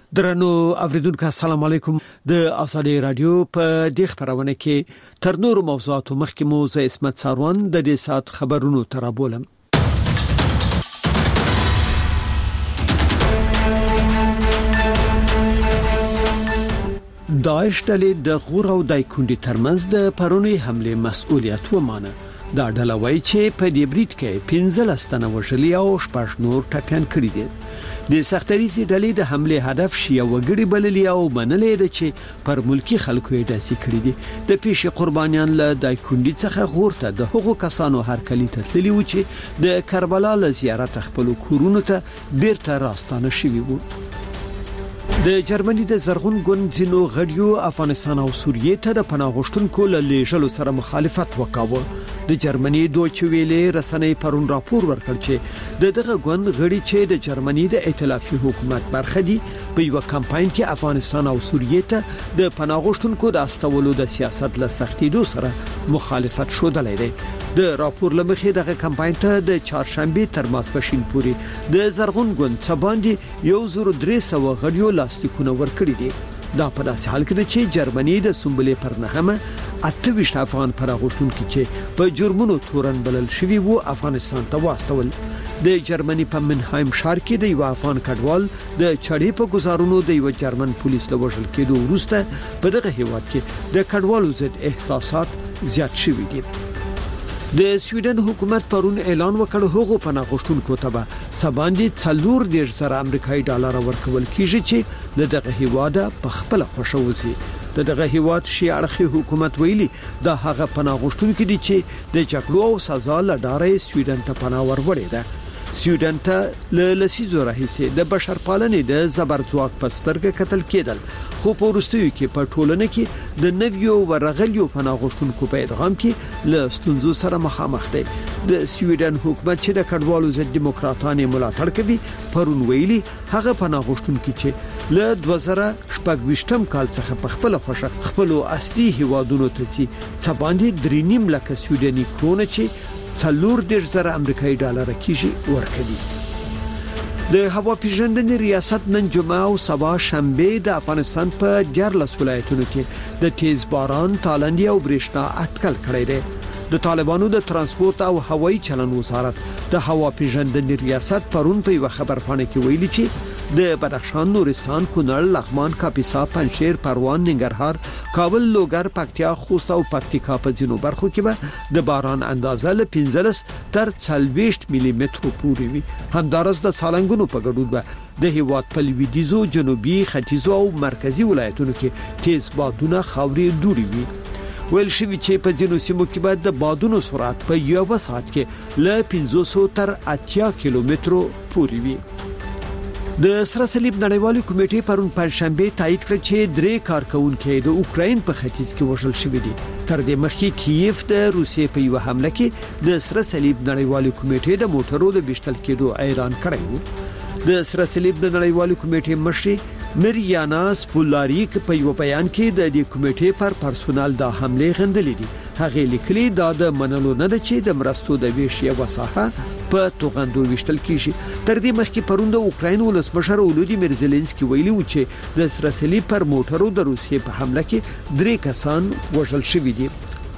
درنو اوریدونکو السلام علیکم د ازادي رادیو په دې خبرونه کې تر نور موضوعاتو مخکې مو زه اسمت ساروان د دې سات خبرونو ترابولم. داعش ډلې د غور او دایکندي ترمنځ د پرونی حمله مسؤلیت ومانه. دا ډله وایي چې په دې بریټ کې 15 تنه وژلي او 14 نور ټپيان کړي دي. د سختريزي ډلې د حمله هدف شیعه وګړي بللي او منلې ده چې پر ملکی خلکو یې داسي کړی دي. د پیښې قربانیان له دایکندي څخه غور ته د هغو کسانو هرکلی تتللی و چې د کربلا له زیارت خپل کورونو ته بیرته راستانه شوي وو. د جرمني د زرغون ګوند ځینو غړیو افغانستان او سوریې ته د پناه غوښتونکو له لیږلو سره مخالفت وکاوه. د جرمني دویچه ویلې رسنۍ پرون راپور ورکړ چې دغه ګوند غړي چې د جرمني د ائتلافي حکومت برخه دي په یو کمپاین کې افغانستان او سوریې ته د پناه غوښتونکو د استولو د سیاست له سختیدو سره مخالفت شودلې ده. د راپور لمخې دغه کمپاین ته د چهارشنبه تر ماسپښین پورې د زرغون ګوند څخه 1300 غړیو لاستیکونه ورکړي دي. دا په داسې حال کې چې جرمني د سنبلې پر نهمه 28 افغان پراغښتونکو چې په جرمونو تورن بلل شوی وو افغانستان ته واستول. د جرمني په منهایم ښار کې د یو افغان کډوال د چړې په گزارونو د یو جرمن پولیس له وژل کېدو وروسته په دغه هیواد کې د کډوالو ضد احساسات زیات شوي دي. د سویډن حکومت پرون اعلان وکړ هغه پناه غوښتونکو ته به څلور ډیر زره امریکایي ډالر ورکول کیږي چې دغه هیواد په خپل خوشوزي. دغه هیواد شي اړخي حکومت ویلي دا هغه پناه غوښتونکو دي چې د جګړو او سزا لړۍ سویډن ته پناه وروړي ده. سویډن ته له لسیزو راهیسې د بشرپالنې د زبرځواک په سترګه کتل کېدل، خو په وروستیو کې په ټولنه کې د نویو ورغلیو پناه غوښتونکو په ادغام کې له ستونزو سره مخامخ دی. د سویډن حکومت چې د کډوالو ضد دیموکراتانو ملاتړ کوي پرون ویلي هغه پناه غوښتونکو چې له 2016 کال څخه په خپل خوښه خپل اصلي هیوادونو ته ځي څه باندې 3.5 لک سویډني کرونه چې 4.0 امریکایي ډالر کیږي ورکړي. د هوا پیژندنې ریاست نن جمعه او سبا شنبه د افغانستان په 14 ولایتونو کې د تیز باران، تالندي او برېښنا اټکل کړی دی. د طالبانو د ترانسپورت او هوایي چلن وزارت د هوا پیژندنې ریاست پرون په یو خبرپاڼه کې ویلي چې د بدخشان، نورستان، کونړ، لغمان، کاپیسا، پنجشیر، پروان، ننګرهار، کابل، لوګر، پکتیا، خوست او پکتیکا په ځینو برخو کې به د باران اندازه له 15 تر 40 ملي مترو پورې وي. همدارس د سالنګونو په ګډون به د هیواد په لویدیځو، جنوبي، ختیځو او مرکزی ولایتونو کې تیز بادونه خاورې دوړي وي. ویل شوی چې په ځینو سیمو کې به د بادونو سرعت په یو ساعت کې له 500 تر 80 کیلومترو پورې وي. د سره صلیب نړیوالې کمیټې پرون پنځشنبه تایید کړ چې 3 کارکونکو د اوکراین په ختیځ کې وژل شوي دي. تر دې مخکې کیف د روسیې په یو حمله کې د سره صلیب نړیوالې کمیټې د موټرو د بیشتل کېدو اعلان کړی و. د سره صلیب نړیوالې کمیټې مشر مریانا سپولاریک په یو بیان کې د دې کمیټې پر پرسونل د حمله غندلې دي. هغه لیکلي دا د منلو نه ده چې د مرستو د ویش یو وساحه په توغندو وشتل کیږي. تر دې مخکې پروند د اوکراین ولسمشر ولودیمیر زيلنسکي ویلي و چې د سرسلی پر موټرو د روسیې په حمله کې 3 کسان وژل شوي دي.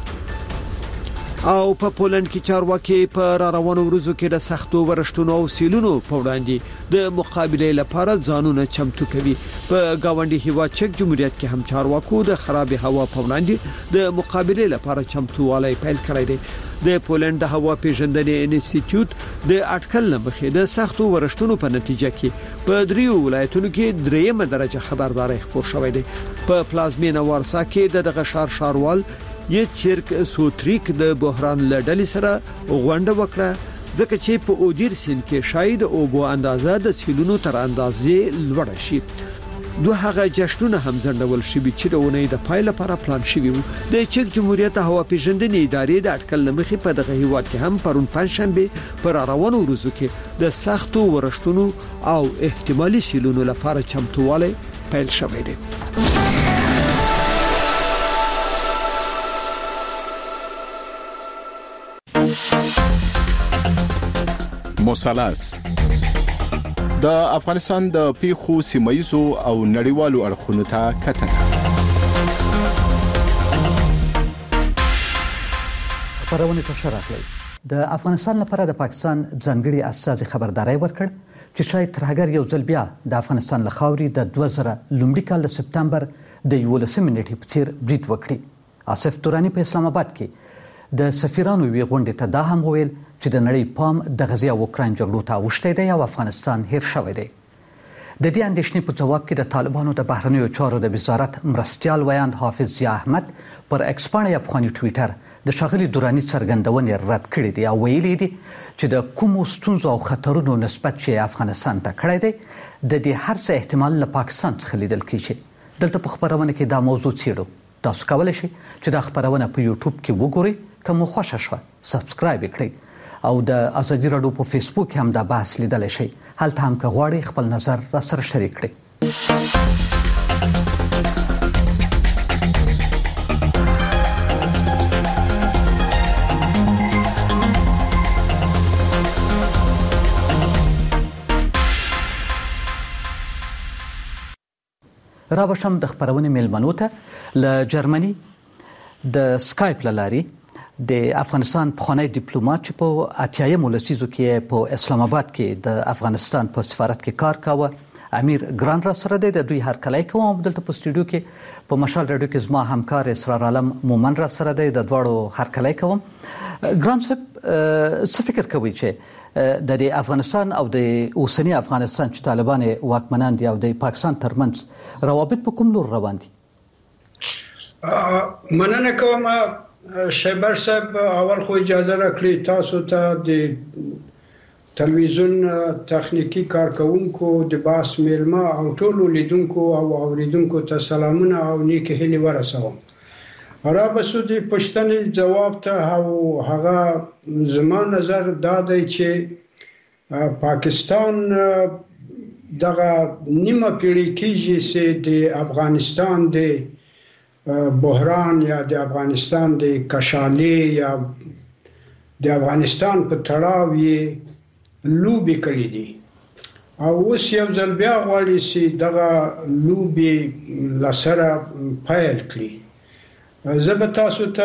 او په پولند کې چارواکي په روانو ورځو کې د سختو ورشتونو او سیلونو په وړاندې د مقابله لپاره ځانونه چمتو کوي. په گاونډي هیواد چک جمهوریت کې هم چارواکو د خراب هوا په وړاندې د مقابله لپاره چمتووالی پیل کړی دی. د پولند د هوا پیژندنې انسټیټیوټ د اټکل لمخې د سختو ورشتونو په نتیجه کې په 3 ولایتونو کې 3مه درجه خبرداري خپور شوې ده. په پلازمینه وارسا کې دغه شاروال یڅرک سوتریک د بحران لړل سره غونډه وکړه ځکه چې په اودیر سین کې شاید او بو اندازه د سیلونو تر اندازې لوړ شي. دوه هغه جشنونه هم ځندول شوي چې د اونۍ د پای لپاره پلان شوي وو. د چک جمهوریت هوا پیژندنې ادارې د اټکل لمخې په دغه هیواد کې هم پرون پنځشنبه پر روانو ورځو کې د سختو ورشتونو او احتمالي سیلونو لپاره چمتووالی پیل شوی دی. مثلث د افغانستان د پیښو سیمایزو او نړیوالو اړخونو ته کتنه. خبرونه ته شراکړي. د افغانستان لپاره د پاکستان ځانګړي استازي خبرداري ورکړ چې شاید تر هغه یو ځل بیا د افغانستان لخوا د 2000 لومړي کال د سپتمبر د 11 نیټې په څیر بریټ وکړي. آصف تورانی په اسلام آباد کې د سفیرانو وی غونډې ته دا هم ویل چې د نړۍ پام د غزې او اوکراین جګړو ته اوښتی دی او افغانستان هیر شوی دی. د دې اندېښنې په جواب کې د طالبانو د بهرنیو چارو د وزارت مرستیال ویاند حافظ ضیا احمد پر ایکس باندې افغاني ټویټر د شاغلي دوراني څرګندونې رد کړې دي او ویلي دي چې د کومو ستونزو او خطرونو نسبت چې افغانستان ته کړی دی د دې هر څه احتمال له پاکستان څخه لیدل کیږي. دلته په خبرونه کې دا موضوع څیړو. تاسو کولی شئ چې دا خبرونه په یوټیوب کې وګورئ. که مو خوښه شوه سبسکرایب کړئ او د ازادي راډیو په فیسبوک هم دا بحث لیدلی شئ. هلته هم که غواړئ خپل نظر را سره شریک کړئ. را بشم د خبرونې میلمنو ته له جرمني د سکایپ لاري د افغانستان پخوانی ډیپلوماټ چې په 80 لسیزو کې په اسلام آباد کې د افغانستان په سفارت کې کار کاوه امیر ګران را سره د دوی هرکلی کوم. دلته په سټوډیو کې په مشال رادیو کې زما همکار اسرار عالم مومن را سره د دواړو هرکلی کوم. ګران صاحب څه فکر کوي چې د افغانستان او د اوسنی افغانستان چې طالبان واکمنان دي او د پاکستان ترمنځ روابط په کوم لور روان دي؟ مننه کوم شیبر صاحب. اول خو اجازه راکړئ تاسو ته د تلویزیون تخنیکی کارکونکو د باس میلمه او ټولو لیدونکو او اوریدونکو ته سلامونه او نیکه هیلې ورسوم. را بسو د پښتنې جواب ته او هغه زما نظر دا دی چې پاکستان دغه نیمه پیړۍ کېږي چې د افغانستان د بحران یا د افغانستان د کشالې یا د افغانستان په تړاو یې لوبې کړې دي او اوس یو ځل بیا غواړي چې دغه لوبې لسره پیل کړي. زه به تاسو ته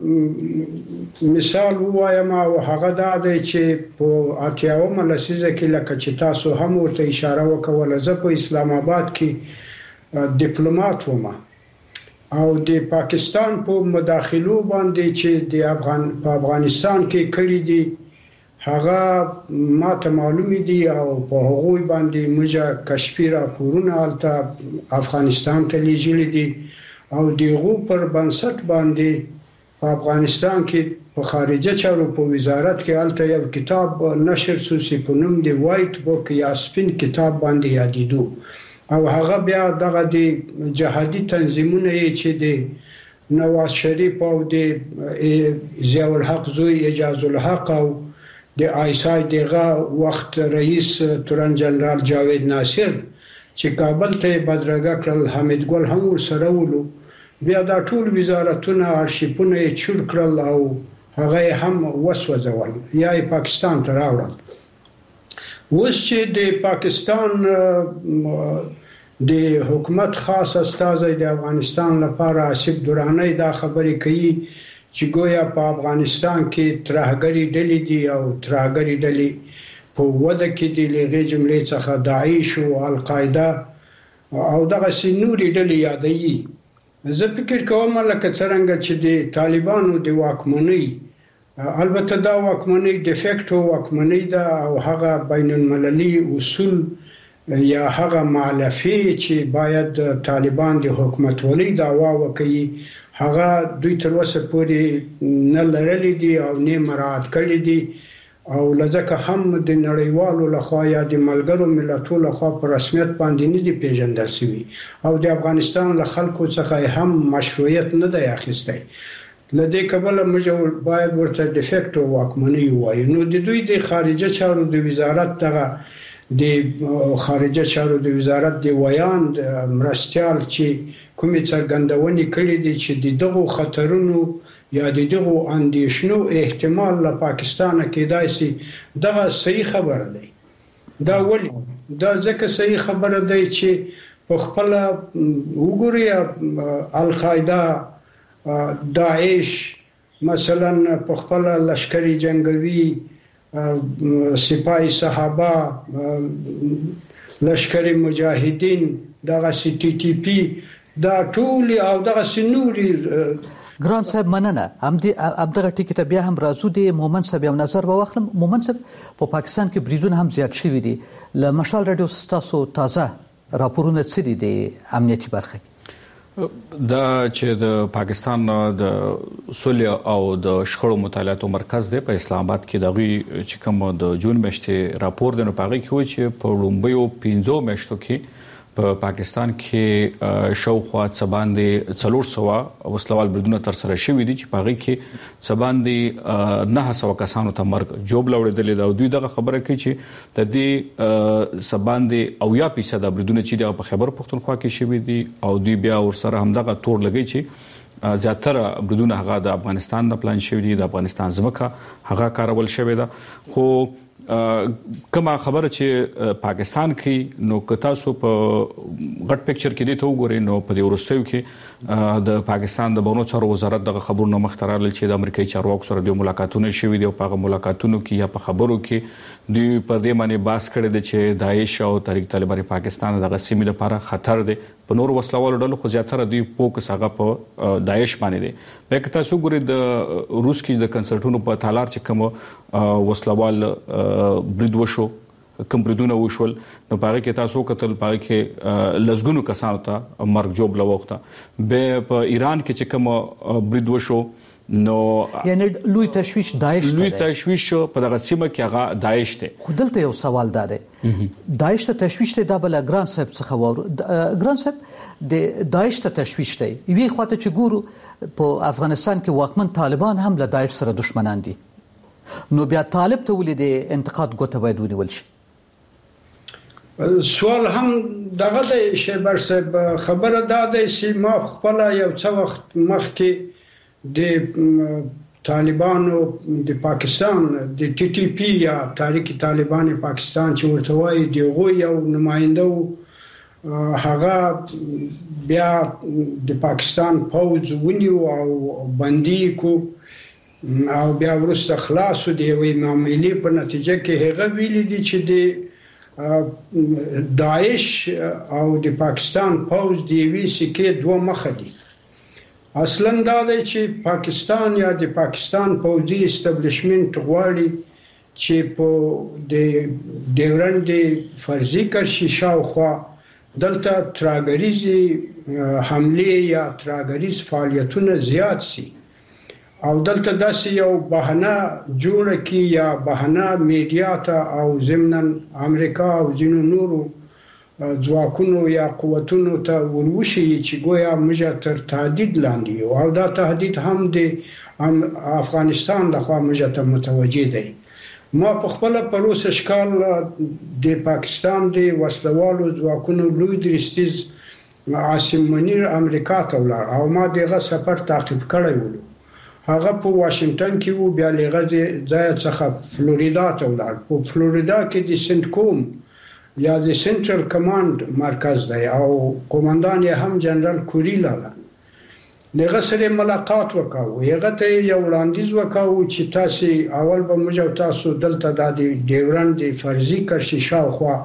مثال ووایم او هغه دا دی چې په 80 لسیزه کې لکه چې تاسو هم ورته اشاره وکوله زه په اسلام آباد کې ډیپلوماټ وم او د پاکستان په مداخلو باندې چې د افغانستان کې کړي دي هغه ماته معلوم دي او په هغوی باندې موږ کشفي راپورونه الته افغانستان ته لیږلي دي او دغه پر بنسټ باندې په افغانستان کې په خارجه چارو په وزارت کې الته یو کتاب نشر شوی په نوم دی وایټ بوک یا سپین کتاب باندې یادېدو او هغه بیا دغه د جهادي تنظیمونه چې د نواز شریف او د ضیاء الحق زوی اجاز الحق او د آیسای دغه وخت رئیس تورن جنرال جاوید ناصر چې کابل ته بدرګه کړل حمید ګل هم ورسره ولو بیا دا ټول وزارتونه ارشیفونه چور کړل او هغه هم وسوځول یا پاکستان ته راوړل. اوس چې د پاکستان د حکومت خاص استازی د افغانستان لپاره آصف درانی دا خبرې کوي چې ګویا په افغانستان کې ترهګری ډلې دي او ترهګری ډلې په وده کې د لغې جملې څخه داعش او القاعده او دغه سنوري ډلې یادېږي. زه فکر کوم لکه څنګه چې د طالبانو د واکمنۍ البته دا واکمنۍ د فیکټو واکمنۍ ده او هغه بین المللي اصول یا هغه مالفي چې باید طالبان د حکومت ولې دعوا وکړي هغه دوی تر اوسه پورې نه لرلې دي او نه مراعات کړې دي او لږه هم د نړیوالو لخوا یا د ملګرو ملتونو لخوا په رسمیت باندې نه دي پیژندل شوی او د افغانستان له خلکو څخه هم مشروعیت نه دی اخیستی. لدې کبله موږ باید ورته ډیفیکټو واکمنۍ وایو. نو د دوی د خارجه چارو د وزارت دغه د خارجه چارو د وزارت د ویان مرستیال چې کومې څرګندونې کړې دي چې دغه خطرونو یا دغه اندیشنو احتمال له پاکستان کېدای شي دغه صحیح خبره ده. دا ولی دا ځکه صحیح خبره ده چې په خپل وګوري القاعده داعش مثلا په خپل لشکري جنگوي سپاه صحابه لشکري مجاهدین دغه CTTP دا ټول او دغه سنوري ګران صاحب مننه همدغه ټکی ته بیا هم راځو د مومن صاحب یو نظر به واخلم. مومن صاحب په پاکستان کې بریدونه هم زیات شوي دي. له مشال رادیو ستاسو تازه راپورونه څه دي د امنیتي برخه دا چې د پاکستان د صلح او د شخړو مطالعاتو مرکز دی په اسلام آباد کې دغه چې کوم د جون میاشتې راپور دی نو پاره کې وایي چې په لومبیو 15 میاشتو کې په پاکستان کې شاوخوا څباندې 400 وسلوال بریدونه تر سره شوي دي چې پاره کې څباندې 900 کسانو ته مرګ جوب لوړېدل دا دوی دغه خبره کوي چې د دې څباندې او یا پیسه د بریدونه چې د خیبر پختونخوا کې شوي دي او دوی بیا ورسره همدغه تور لګي چې زیاتره بریدونه هغه د افغانستان د پلان شوي دي د افغانستان ځمکه هغه کارول شوی ده. خو کومه خبره چې پاکستان کې نو که تاسو په غټ پکچر کې دې ته وګورئ نو په دې ورستیو کې د پاکستان د بهرنیو چارو وزارت دغه خبرونه مخترال چې د امریکایي چارواکو سره د ملاقاتونو شوي دي او په ملاقاتونو کې یا په خبرو کې دوی پر دې باندې باس کړی دی چې داعش او تحریک طالبان پاکستان دغه سیمې لپاره خطر دی. په نور وسلوالو ډلو خو زیاتره دوی فوکس هغه په داعش باندې دی. لکه تاسو ګورئ د روس کې د کنسرټونو په تالار چې کوم وسلوال برید وشو کوم بریدونه وشول نو پاره کې تاسو کتل پاره کې لزګونو کسانو ته مرګ جوب لوخته به په ایران کې چې کوم برید وشو نو یعنی لوی تشویش داعش ته لوی تشویش په دغه سیمه کې هغه داعش ته. خو دلته یو سوال ده داعش ته تشویش ته د بل ګران صاحب څخه وره ګران صاحب د داعش ته تشویش ته وی خواته چې ګورو په افغانستان کې واکمن طالبان هم له داعش سره دشمنان دي نو بیا طالب ته ولې د انتقاد ګوته باید ونیول شي. سوال هم دغه د شیبر صاحب خبره ده چې ما خپل یو څه وخت مخکې د طالبانو د پاکستان د TTP یا تحریک طالبان پاکستان چې ورته وایي دغه یو نماینده هغه بیا د پاکستان پوز ونیو او بندي کو او بیا ورسته خلاصو دی وی معاملې په نتیجه کې هغه ویلي دي چې د داعش او د پاکستان پوز دی وی سکه دوه مخ دي. اصلا دا دی چې پاکستان یا د پاکستان پوځي استابلیشمنت غواړي چې په د ډیورنډ فرضي کرشي شاوخوا دلته تراګریزي حمله یا تراګریز فعالیتونه زیات سي او دلته داسې یو بهانه جوړه کی یا بهانه میډیا ته او ضمناً امریکا او ځینو نورو ځواکونو یا قوتونو ته وروشي چې ګویا موږ تر تهدید لاندې او دا تهدید هم د افغانستان لخوا موږ ته متوجه دی. ما په خپل پروس اشکال د پاکستان د وسلوالو ځواکونو لوی درستیز عاصم منیر امریکا ته ولاړ او ما دغه سفر تعقیب کړی ولو. هغه په واشنگټن کې وو بیا لغه ځای څخه فلوریدا ته ولاړ. په فلوریدا کې د سنت کوم یا د سنټرل کمانډ مرکز دی او قومندان یې هم جنرال کوریلا ده. لغه سره ملاقات وکاو هغه ته یو وړاندیز وکاو چې تاسو اول به موږ تاسو دلته د ډیورنډ فرضي کرشي شاوخوا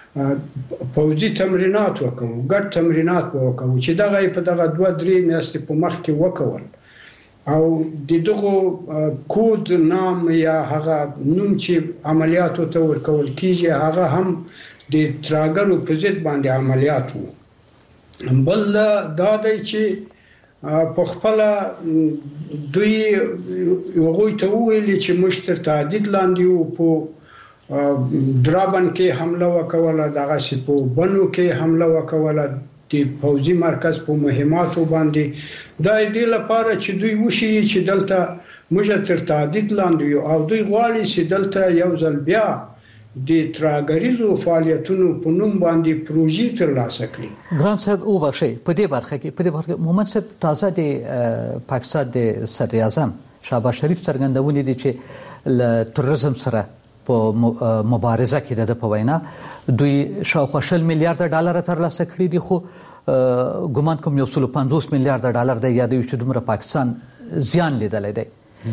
پوځي تمرینات وکاو ګډ تمرینات وکاو چې دغه په دغه 2-3 میاشتې په مخ کې وکول او دغه کود نام یا هغه نوم چې عملیاتو ته ورکول کیږي هغه هم د تراګرو په ضد باندې عملیات وو. بل دا دی چې په خپل دوی یو ته ویلي چې مشتر تهدید لاندې وو په درابن کې حمله وکوله دغه سی په بنو کې حمله وکوله د پوځي مرکز په مهماتو باندې دا دې لپاره چې دوی وشي چې دلته موږ تر تهدید لاندې او دوی غواړي چې دلته یو ځل بیا د تراګریزو فعالیتونو په نوم باندې پروژې ترلاسه کړي. ګران صاحب او بخښي په دې برخه کې محمد صاحب تازه د پاکستان د صدر اعظم شهباز شریف څرګندونې دي چې ل تروریزم سره په مبارزه کې د په وینا دوی شاوخوا 20 میلیارډ ډالر ترلاسه کړي دي، خو ګومان کوم 150 میلیارډ ډالر د یادوي چې دومره پاکستان زیان لیدلی دی.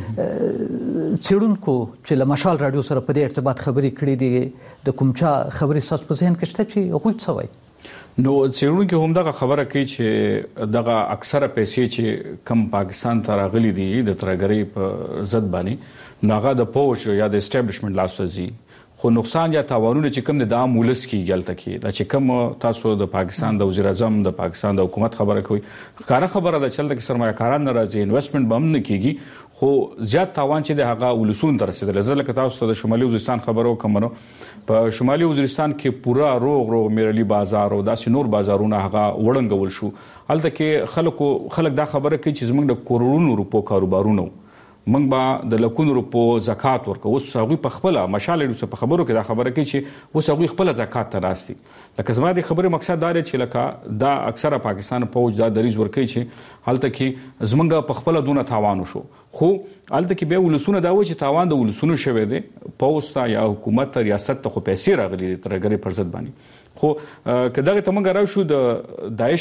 څېړونکو چې له مشال راډیو سره په دې ارتباط خبرې کړې دي، د کوم چا خبرې ستاسو په ذهن کې شته چې هغوی څه وایي؟ نو څېړونکي هم دغه خبره کوي چې دغه اکثره پیسې چې کم پاکستان ته راغلي دي د ترهګرۍ په ضد باندې، نو هغه د پوج یا د اسټابلیشمنټ لاس ته ځي، خو نقصان یا تاوانونه چې کم د عام ولس کې هلته کې دا چې کم تاسو د پاکستان د وزیر اعظم د پاکستان د حکومت خبره کوي، ښکاره خبره ده چې هلته کې سرمایه‌کاران نه راځي، انویسټمنټ به هم نه کېږي، خو زیات تاوان چې د هغه ولسونو ته رسېدلی. زه لکه تاسو ته د شمالي وزیرستان خبره وکړم، نو په شمالي وزیرستان کې پوره روغ میرلي بازار او داسې نور بازارونه هغه وړنګول شو. هلته کې خلک دا خبره کوي چې زموږ د کروڑونو روپو کاروبارونه موږ به د لکونو روپو زکات ورکو. اوس هغوی په خپله مشال روسه په خبرو کې دا خبره کوي چې اوس هغوی خپله زکات ته ناست دي. لکه زما د خبرې مقصد دا دی چې لکه دا اکثره پاکستان پوج دا دریځ ورکوي چې هلته کې زموږ په خپله دونه تاوان وشو، خو هلته کې بیا ولسونه دا وایي چې تاوان د ولسونو شوی دی، پوځ ته یا حکومت ته ریاست ته خو پیسې راغلي دي ترهګرۍ پر ضد باندې. خو که دغه ته موږ راشو د داعش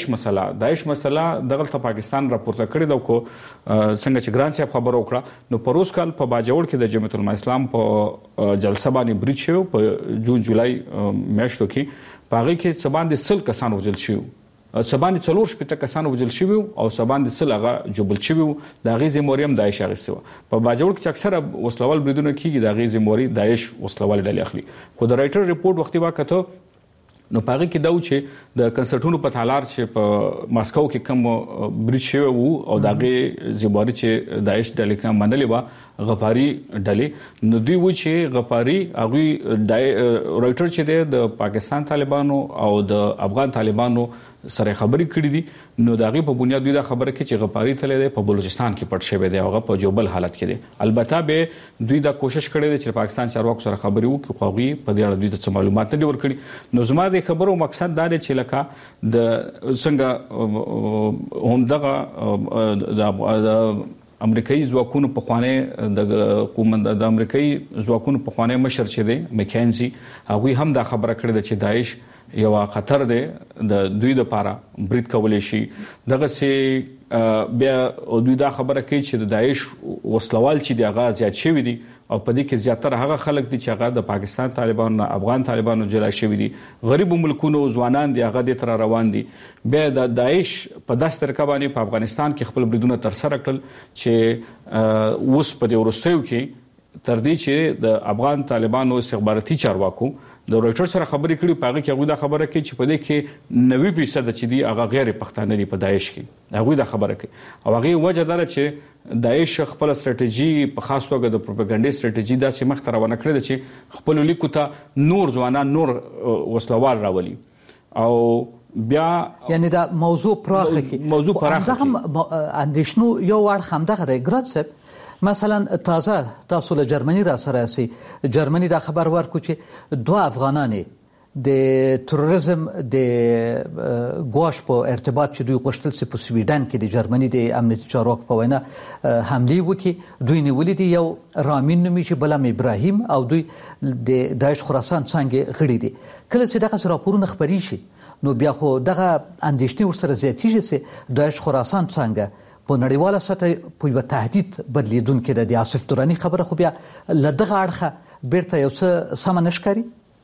مسله دغلته پاکستان راپورته کړې ده، خو څنګه چې ګران صاحب خبره وکړه، نو په روز کال په باجوړ کې د جمعیت العلماء اسلام په جلسه باندې برید شوی په جون جولای میاشتو کې، په هغې کې څه باندې 100 کسان وژل شوي، څه باندې 4 کسان وژل شوي او څه باندې 100 هغه جوبل شوي وو. د هغې ذمهواري هم داعش اخیستې وه. په باجوړ کې چې اکثره وسلوال بریدونه کېږي د هغې ذمهواري داعش وسلوالې ډلې اخلي. خو د رایټر رپورټ وختي واکته نو په هغې کې دا و چې د کنسرټونو په تالار چې په ماسکو کې کم برید شوی وو او د هغې ذمهواري چې داعش ډلې کوم منلې وه غفاري ډلې، نو دوی و چې غفاري هغوی رایټر چې دی د پاکستان طالبانو او د افغان طالبانو سره خبرې کړې دي، نو د هغې په بنیاد دوی دا خبره کوي چې غفاري تللی دی په بلوچستان کې پټ شوی دی، هغه په جوبل حالت کې دی. البته به دوی دا کوشش کړی دی چې پاکستان چارواکو سره خبرې وکړي، خو هغوی په دې اړه دوی ته څه معلومات نه دي ورکړي. نو زما د خبرو مقصد دا دی چې لکه د څنګه همدغه د امریکایي ځواکونو پخوانی د امریکایي ځواکونو پخوانی مشر چې دی مکینزي، هغوی هم دا خبره کړې ده چې داعش یو خطر دی د دوی لپاره برید کولی شي. دغسې بیا دوی دا خبره کوي چې د داعش وسلوال چې دی هغه زیات شوي دي او په دې کې زیاتره هغه خلک دي چې هغه د پاکستان طالبانو نه افغان طالبانو جلا شوي دي، غریبو ملکونو ځوانان دي هغه دې تر روان دي. بیا د داعش په داسې طریقه باندې په افغانستان کې خپل بریدونه ترسره کړل چې اوس په دې وروستیو کې تر دې چې د افغان طالبانو استخباراتي چارواکو د رایټر سره خبرې کړي، په هغه کې هغوی دا خبره کوي چې په دې کې 90% چې دي هغه غیر پښتانه دي په داعش کې، هغوی دا خبره کوي. او هغې وجه دا ده چې داعش خپل استراتیژي په خاص توګه د پروپاګانډي استراتیژي داسې مخ ته روانه کړې ده چې خپلو لیکو ته نور ځوانان نور وسلوال راولي او بیا یعنی دا موضوع پراخه کې همدغه اندېښنو یو اړخ همدغه دی. ګران صاحب مثلا تازه تاسو له جرمني را سره یاستئ، جرمني دا خبر ورکړو چې 2 افغانانې د تروریزم د ګواښ په ارتباط چې دوی غوښتل چې په سویډن کې د جرمني د امنیتي چارواکو په وینا حملې وکړي، دوی نیولي دي، یو رامین نومیږي بل هم ابراهیم، او دوی د داعش خراسان څانګې غړي دي. کله چې دغسې راپورونه خپرې شي نو بیا خو دغه اندېښنې ورسره زیاتېږي چې داعش خراسان څانګه په نړیواله سطح په یوه تهدید بدلیدونکې ده. د آصف دراني خبره خو بیا له دغه اړخه بیرته یو څه سمه نه ښکاري.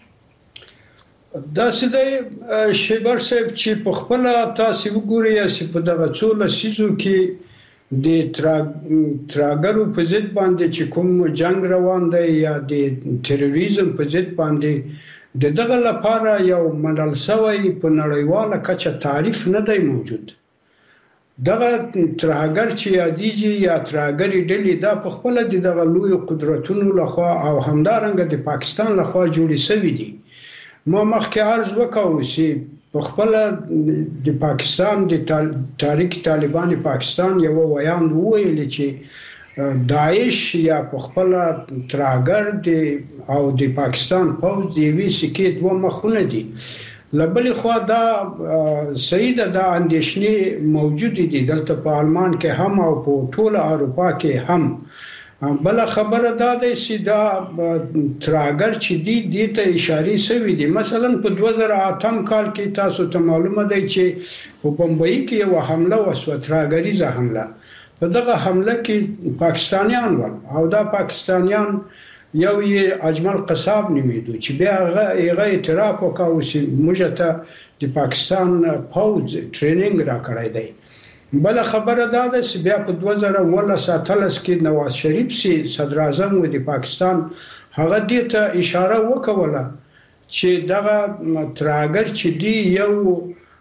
داسې دی شیبر صاحب چې په خپله تاسې وګورئ چې په دغه څو لسیزو کې د ترهګرو په ضد باندې چې کوم جنگ روان دی یا د تروریزم په ضد باندې د دغه لپاره یو منل شوی په نړیواله کچه تعریف نه دی موجود. دغه ترهګر چې یادېږي یا ترهګرې ډلې دا په خپله د دغه لویو قدرتونو لخوا او همدارنګه د پاکستان لخوا جوړې شوي دي. ما مخکې عرض وکړو چې په خپله د پاکستان د تحریک طالبان پاکستان یو ویان وویل چې داعش یا په خپله ترهګر او د پاکستان پوځ د یوې سکې 2 مخونه دي. لبلې خوا دا صحیح ده، دا اندېښنې موجودې دي دلته په آلمان کې هم او په ټوله اروپا کې هم. بل خبره دا ده چې دا تراګر چې دی ته اشاره شوی دي. مثلا په 2008 کال کې تاسو ته معلومه ده چې په بمبئی کې یو حمله وشوه، تراګریزه حمله. په دغه حمله کې پاکستانیان ول او دا پاکستانیان یو یې اجمل قصاب نومیدو چې بیا هغه اعتراف وکاو چې موږ ته د پاکستان پوز ټریننګ را کړی دی. بل خبره دا ده چې بیا په 2019 کې نواز شریف سي صدر اعظم و د پاکستان هغه دې ته اشاره وکوله چې دغه تراګر چې دی یو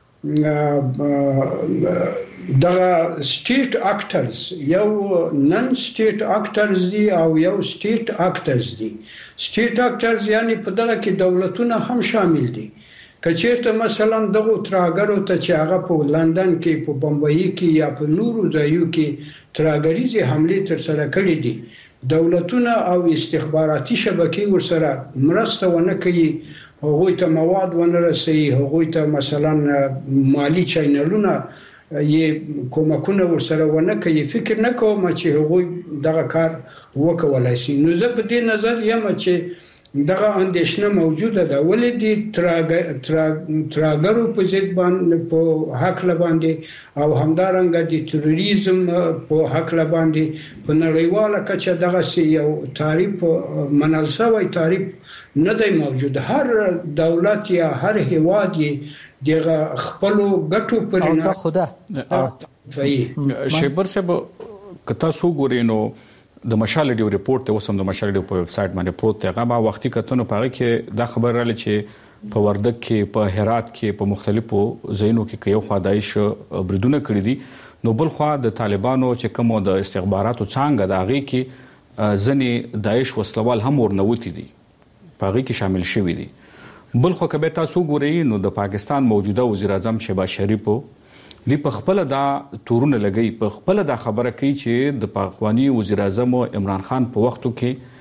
دغه سټیټ اکټرز یو نن سټیټ اکټرز دي او یو سټیټ اکټرز دي. سټیټ اکټرز یعنی په دغه کې دولتونه هم شامل دي. کچېرته مثلا دغه تراګرو ته چې هغه په لندن کې په بمبئی کې یا په نورو ځایو کې تراګریزي حمله تر سره کړې دي، دولتونه او استخباراتي شبکې ورسره مرسته ونه کوي، هغوی ته مواد ونه رسوي، هغوی ته مثلا مالی چینلونه یې کومکونه ورسره ونه کوي. فکر نه کوم چې هغوی دغه کار وکولای شي. نو زه په دې نظر یم چې دغه اندېښنه موجوده ده. ولې د تراګرو په ضد باندې په حق باندې او همدارنګه د تروریزم په حق باندې په نړیواله کچه دغه یو تعریف منل شوی تعریف نه دی موجود. هر دولت یا هر هیواد دغه خپل ګټو پر نه خدا شیبر صاحب کتا سو ګورینو د مشال ډیو ریپورت ته وسم د مشال ډیو په ویب سټ باندې پروت دی. هغه وختي کتنو پاره کې دا خبر رااله چې په وردګ کې په هرات کې په مختلفو ځایونو کې یو خدایش بریدونه کړی دي. نو بل خو د طالبانو چې کوم د استخباراتو څنګه د هغه کې ځنې داعش وسلوال هم ورنوتی دي په هغه کې شامل شوی دي. بل خو کبه تاسو ګورئ نو د پاکستان موجوده وزیر اعظم شهباز شریف دی په خپل دا تورونه لګي، په خپل دا خبره کوي چې د پاکستاني وزیر اعظم عمران خان په وختو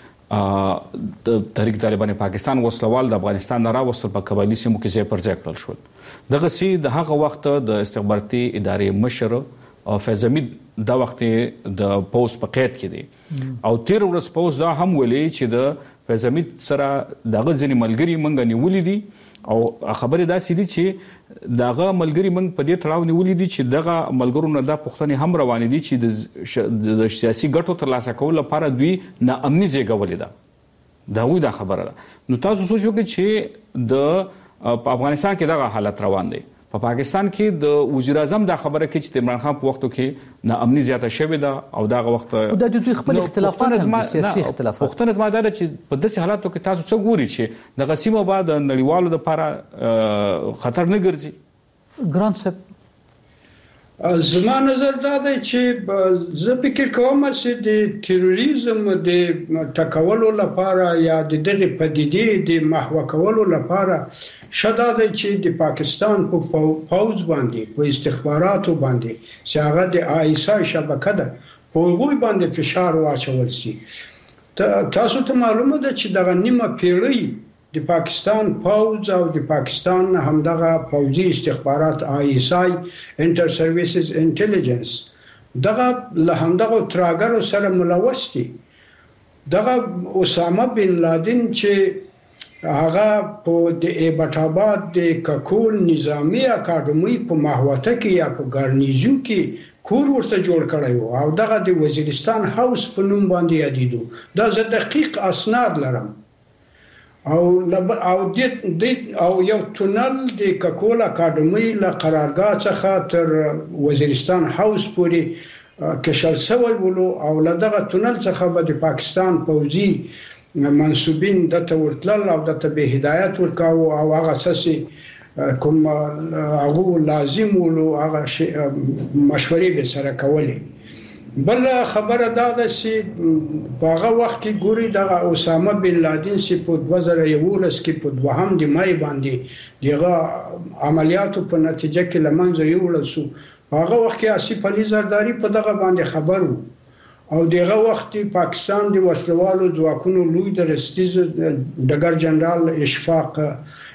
کې د تحریک طالبان پاکستان وسلوال د افغانستان نه راوستل په قبایلی سیمو کې ځای پر ځای کړل شول. دغه سي د هغه وخت د استخباراتي ادارې مشر او فیض حمید دا وخت د پوز په قید کې دی او تیر ورځ پوز دا هم ولې چې د فیض حمید سره دغه ځینې ملګری منګ نیولې دي او خبره دا سې دي چې دغه ملګری منګ په دې تړاو نیولې دي چې دغه ملګرو نه د پښتنې هم روان دي چې د سیاسي ګټو ترلاسه کول لپاره دوی نه امني زیږولې ده. دا وی دا خبره ده. نو تاسو سوچ وکړئ چې د افغانستان کې دغه حالت روان دی. په پاکستان کې د وزیر اعظم دا خبره کوي چې عمران خان په وختو کې نه امني زیاته شوې ده او دغه وخت د دوی خپل اختلافات سیاسي اختلافات پښتنه زما دا چې په داسې حالاتو کې تاسو څه ګوري چې د غسیمه بعد نړیوالو لپاره خطر نه ګرځي؟ ګران صاحب زما نظر دا دی چې زه فکر کوم چې د تروریزم د ټکولو لپاره یا د دغه پدیدې د محو کولو لپاره شدا دی چې د پاکستان په پوز باندې په استخباراتو باندې چې هغه د آیسا شبکه ده په هغوی باندې فشار واچول شي. تاسو ته معلومه ده چې دغه نیمه پیړۍ د پاکستان پوز او د پاکستان همدغه پوزي استخبارات آیسای انټر سرویسز انټيليجنس دغه له همدغه تراګرو سره ملوث دي. دغه اسامه بن لادن چې هغه په د ایبټ آباد د ککول نظامی اکاډمي په ماهوته کې یا په ګارنیزو کې کور ورته جوړ کړی او دغه د وزیرستان هاوس په نوم باندې یادیدو. دا زه دقیق اسناد لرم او یو تونل د ککول اکاډمي له قرارګاه څخه تر وزیرستان هاوس پورې کشل شوی ولو او له دغه تونل څخه به د پاکستان پوځي منسوبین دته ورتلل او دته به هدایت ورکاو او هغه ساسي کوم هغه لازم ولو هغه مشورې به سره کولې. بل خبره دا ده چې په هغه وخت کې ګوري دغه اسامه بن لادن چې په 2011 کې په 2 د مای باندې دغه عملیاتو په نتیجه کې لمنځه یوړل شو. هغه وخت کې آصف علي زرداری په دغه باندې خبر وو او دغه وخت پاکستان د وسلوالو ځواکونو لوی درستیز ډګر جنرال اشفاق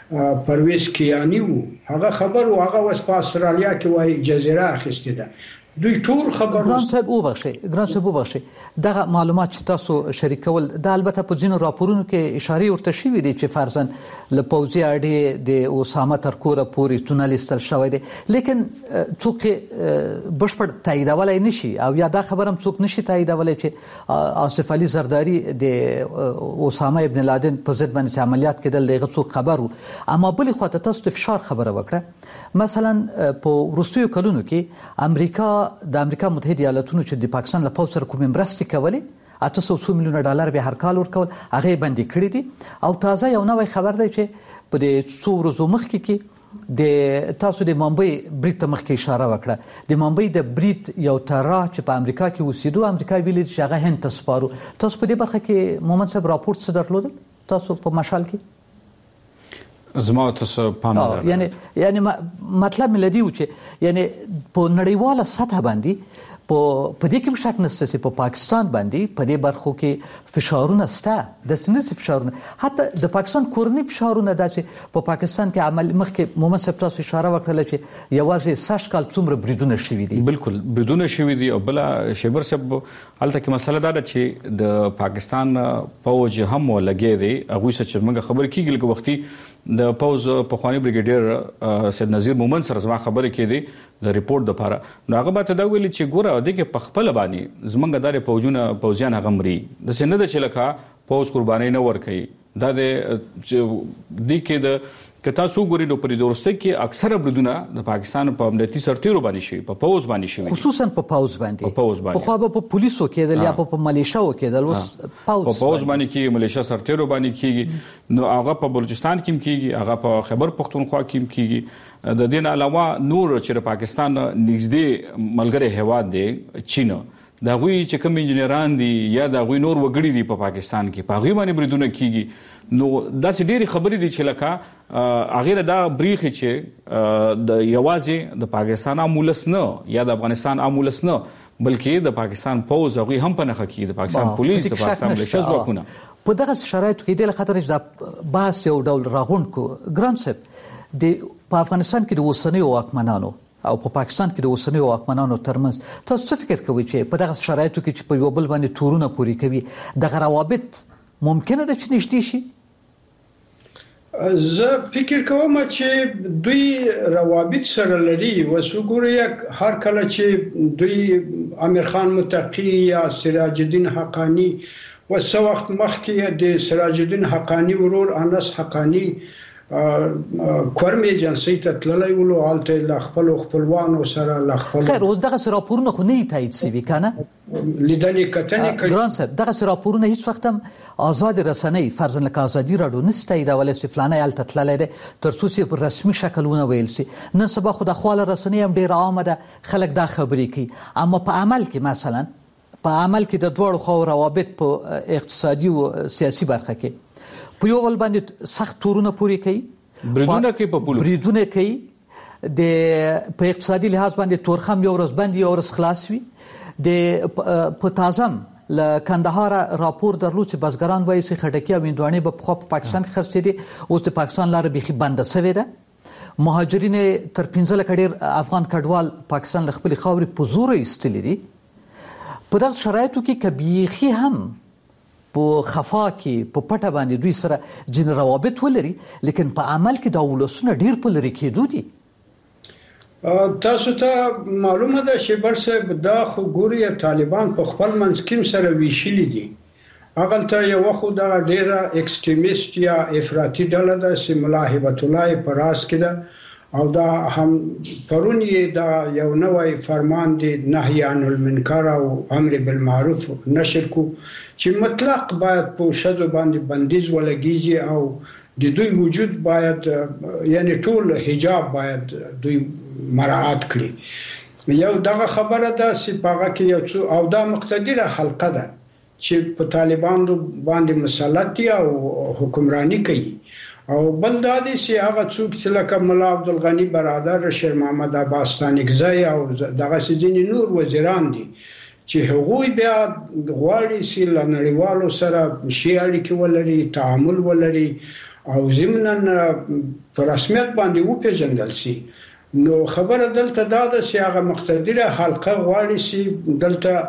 پرویز کیانی وو. هغه خبر او هغه وس په استرالیا کې وای جزیره اخیسته ده. دوی ټول خبر ګران صاحب وبخښي دغه معلومات چې تاسو شریکول د البته په ځینو راپورونو کې اشاره ورته شوې دي چې فرضاً له پوځي اډې د اسامه تر کوره پورې تونلیستل شوی دی لیکن څوک بشپړ تاییدولای نشي او یا دا خبر هم څوک نشي تاییدولای چې آصف علي زرداری د اسامه ابن لادن په ضد باندې عملیات کېدل دغه څوک خبرو اما بلې خواته تاسو د فشار خبره وکړه مثلا په وروستیو کلونو کې د امریکا متحده ایالاتونو چې د پاکستان له پوځ سره کومې مرستې کولې 800 میلیونه ډالر به هر کال ورکول هغه بندي کړی دي او تازه یو نوې خبر دی چې په دې څو ورځو مخکې کې د تاسو د ممبئی بریټ ته مخکې اشاره وکړه د ممبئی د بریټ یو ترا چې په امریکا کې اوسېدو امریکا ویلي چې هغه هند ته سپارو تاسو په دې برخه کې مومن صاحب راپورټ څه درلود تاسو په مشال کې زما تاسو پام یعنی مطلب ملدي و چې یعنی په نړیواله سطح باندې په دې کې شک نشته چې په پاکستان باندې په دې برخو کې فشارونه سته د سنت فشارونه حتی د پاکستان کورنی فشارونه داسې په پاکستان کې عمل مخکې مومن صاحب تاسو اشاره وکړه چې یوازې 6 کال څومره بریدونه شوي دي بالکل بریدونه شوي دي او بل شیبر صاحب الته کې مسله دا ده چې د پاکستان پوج هم ولګي دي هغه څه موږ خبر کیږي لکه وختي د پوز په خواني بریګیډیر سید نذیر مومن سره زما خبرې کړي د ریپورت لپاره نو هغه به ته دا ویلي چې ګوره د کې په خپل باندې زمونږ داري پوجیان هغه مري د سینه د چلکا پوز قرباني نه ور کوي دا د دې کې د کتا سو ګوري نو پرې دورسته کې اکثره بریدونه د پاکستان په امنیتي سرتیرو باندې شي په پوز باندې شي خصوصا په پوز باندې په خو په پولیسو کېدل یا په ملیشاو کېدل اوس پوز باندې کې ملیشا سرتیرو باندې کېږي نو هغه په بلوچستان کې کېږي هغه په خیبر پختونخوا کې کېږي د دین علاوه نور چې پاکستان نږدې ملګری هیواد دی چین دا غوي چې کوم انجنیران دي یا دا غوي نور وګړي دي په پاکستان کې په غوي باندې بریدونه کیږي نو دا سې ډېری خبرې دي چې لکه هغه دا بریخ چې د یوازې د پاکستان امولس نه یا د افغانستان امولس نه بلکې د پاکستان پوز هغه هم په نخښه کې د پاکستان پولیس د پاکستان ملیشیا ځواکونه په دغه شرایطو کې د خطر د باس یو ډول راغون کو ګران صاحب په افغانستان کې د اوسنیو واکمنانو او په پاکستان کې د اوسنیو واکمنانو ترمنځ تاسو څه فکر کوئ چې په دغه شرایطو کې چې په یو بل باندې تورونه پوری کوي د روابط ممکنه ده چې نشته شي زه فکر کوم چې دوی روابط سره لري وسوګوري هر کله چې دوی امیر خان متقی یا سراج الدین حقانی وسو وخت مخکې د سراج الدین حقانی ورور انس حقانی کورم ایجنسی ته تللی ولو حالته ل خپلوانو سره ل خپل خیر اوس دغه راپورونه خو نه تایید شوي کنه لیدنې کتنې کوي ګران صاحب دغه راپورونه هیڅ وخت هم آزاد رسنۍ فرضاً لکه ازادي راډیو نسته دا ولې فلانه حالته تللی دی ترڅو چې په رسمي شکلونه ویل شي نن سبا خو د خواله رسنۍ هم ډیر عامه ده خلک دا خبرې کوي اما په عمل کې مثلا په عمل کې د دوړو خو روابط په اقتصادي او سیاسي برخه کې په یو ول باندې سخت تورونه پوری کوي بریدونه کوي په پولو بریدونه کوي د په اقتصادي لحاظ باندې تورخم یو ورځ باندې یو ورځ خلاص وي د په تازم ل کندهار راپور درلود چې بزګران وایي چې خټکی او هندوانې په پاکستان کې خرڅ دي اوس د پاکستان لار بيخي بند شوی ده مهاجرین تر 15 کډیر افغان کډوال پاکستان ل خپل خاوري په زور ایستلې دي په دغه شرایطو کې کبيخي هم په خفا کې په پټه باندې دوی سره جن روابط ولري لیکن په عمل کې دا ولسونه ډیر په لري کېدو دي تاسو ته معلومه ده چې برسه دا خو ګوري طالبان په خپل منځ کې سره ویشلي دي اغلته یو خو دا ډیره ایکستریمیست یا افراطي ډله ده چې ملا هبت الله پراس کې ده او دا هم پرونی دا یو نوې فرمان دی نهی عن المنکر او امر بالمعروف نشر کو چې مطلق باید په شذ باندې بندیز ولګیږي او د دوی وجود باید یعنی ټول حجاب باید دوی مراعات کړي یو دغه خبره ده چې پاغه کې یو څو او دا مقتدره حلقه ده چې په طالبانو باندې مسلط دي او حکمرانی کوي او بل دا دي چې هغه څوک چې لکه مولا عبدالغنی برادر شیر محمد عباس ستانکزی او دغه ځینې نور وزیران دي چې هغوی بیا غواړي چې له نړیوالو سره شي اړیکې ولري تعامل ولري او ضمناً په رسمیت باندې وپېژندل شي نو خبره دلته دا ده چې هغه مقتدره حلقه غواړي چې دلته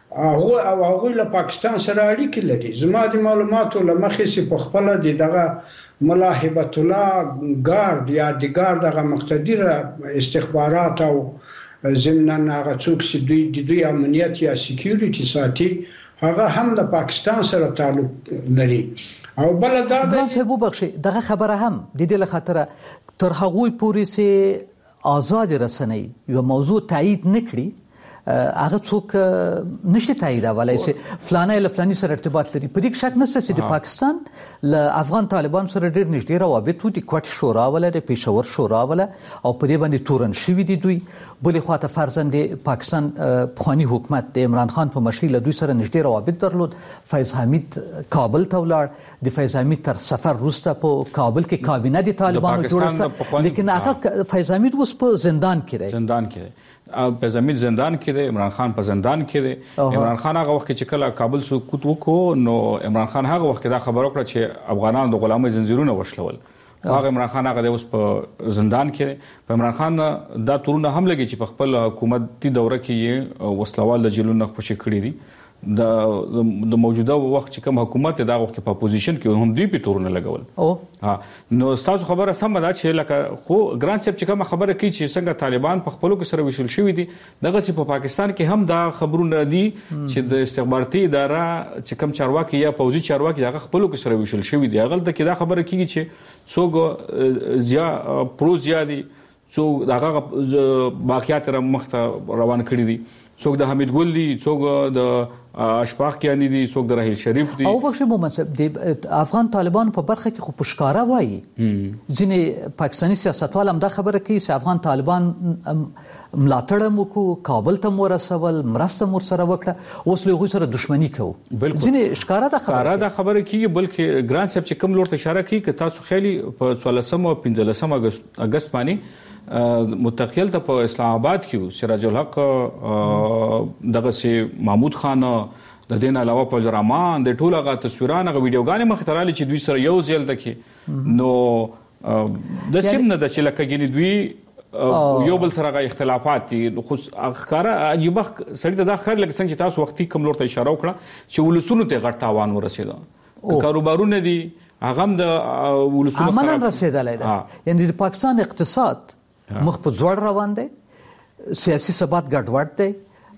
هغه له پاکستان سره اړیکې لري. زما د معلوماتو لمخې چې په خپل دغه ملاحبت الله ګارد یا د ګارد هغه مقتدره استخبارات او ضمناً هغه څوک چې دوی امنیت یا سکیورټي ساتي هغه هم د پاکستان سره تعلق لري. او بل دا د څه بخشي دغه خبره هم د دې لخاطر تر هغه پورې سي آزاد رسنۍ یو موضوع تایید نکړي هغه څوک نشي تاییدولای چې فلانه له فلاني سره ارتباط لري. په دې شک نشته چې د پاکستان له افغان طالبان سره ډېر نږدې روابط وو. د کوټ شورا ولا د پېښور شورا ولا او په دې باندې تورن شوی دي دوی. بلې خواته فرضاً د پاکستان پخوانی حکومت د عمران خان په مشرۍ له دوی سره نږدې روابط درلود. فیض حمید کابل ته ولاړ. د فیض حمید تر سفر وروسته په کابل کې کابینه د طالبانو جوړه شوه، لیکن هغه فیض حمید اوس په زندان کې دی. فیض حمید زندان کې دی، عمران خان په زندان کې دی. عمران خان هغه وخت چې کله کابل سقوط وکړو نو عمران خان هغه وخت دا خبر وکړه چې افغانانو د غلامۍ زنجیرونه وشلول. هغه عمران خان هغه اوس په زندان کې. په عمران خان دا تورونه هم لګي چې په خپل حکومتي دوره کې وسلوال د جیلونو خوشي کړی دي. د موجوده وخت چې کوم حکومت دا وخت په اپوزیشن کې هم دوی په تورونه لګول. نو تاسو خبره سم ده چې لکه خو ګران صاحب چې کوم خبره کوي چې څنګه طالبان په خپلو کې سره وشل شوی دي دغه چې په پاکستان کې هم دا خبرونه دي چې د استخباراتي اداره چې کوم چارواکي یا پوځي چارواکي دغه خپلو کې سره وشل شوی دي. هغه د دا خبره کوي چې څوک پروزیا دي، څوک دغه واقعیت را مخته روان کړی دي، څوک د حمید ګل دي، څوک د اشفاق کیانی دي، څوک د رحیل شریف دي. او بخښه مومن صاحب د افغان طالبانو په برخه کې خو پښکارا وایي ځینې پاکستاني سیاستوال هم دا خبره کوي چې افغان طالبان ملاتړ مو کو، کابل ته مو رسول، مرسته مو سره وکړه، اوس له هغوی سره دښمني کوو. ځینې ښکارا دا خبره کوي. بلکې ګران صاحب چې کوم لور ته اشاره کوي که تاسو خیالي په 14 او 15 اگست باندې متقیل ته په اسلام آباد کې سراج الحق دغه سي محمود خان د دین علاوه په رحمان د ټولو غا تصویرانه ویډیوګانې مخترالي چې دوی سره یو ځل تکي نو د سیمنه د چلکګینی دوی یو بل سره غا اختلافات دي. خو ښکارا عجیب سړی ته دا خیر لکه څنګه چې تاسو وختي کوم لور ته اشاره وکړه چې ولسونو ته غټ تاوان ورسېده، کاروبارونه دي هغه هم د ولسونو عملاً رسېدلی ده. یعنی د پاکستان اقتصاد مخ په ځوړ روان دی، سیاسي ثبات ګډوډ دی،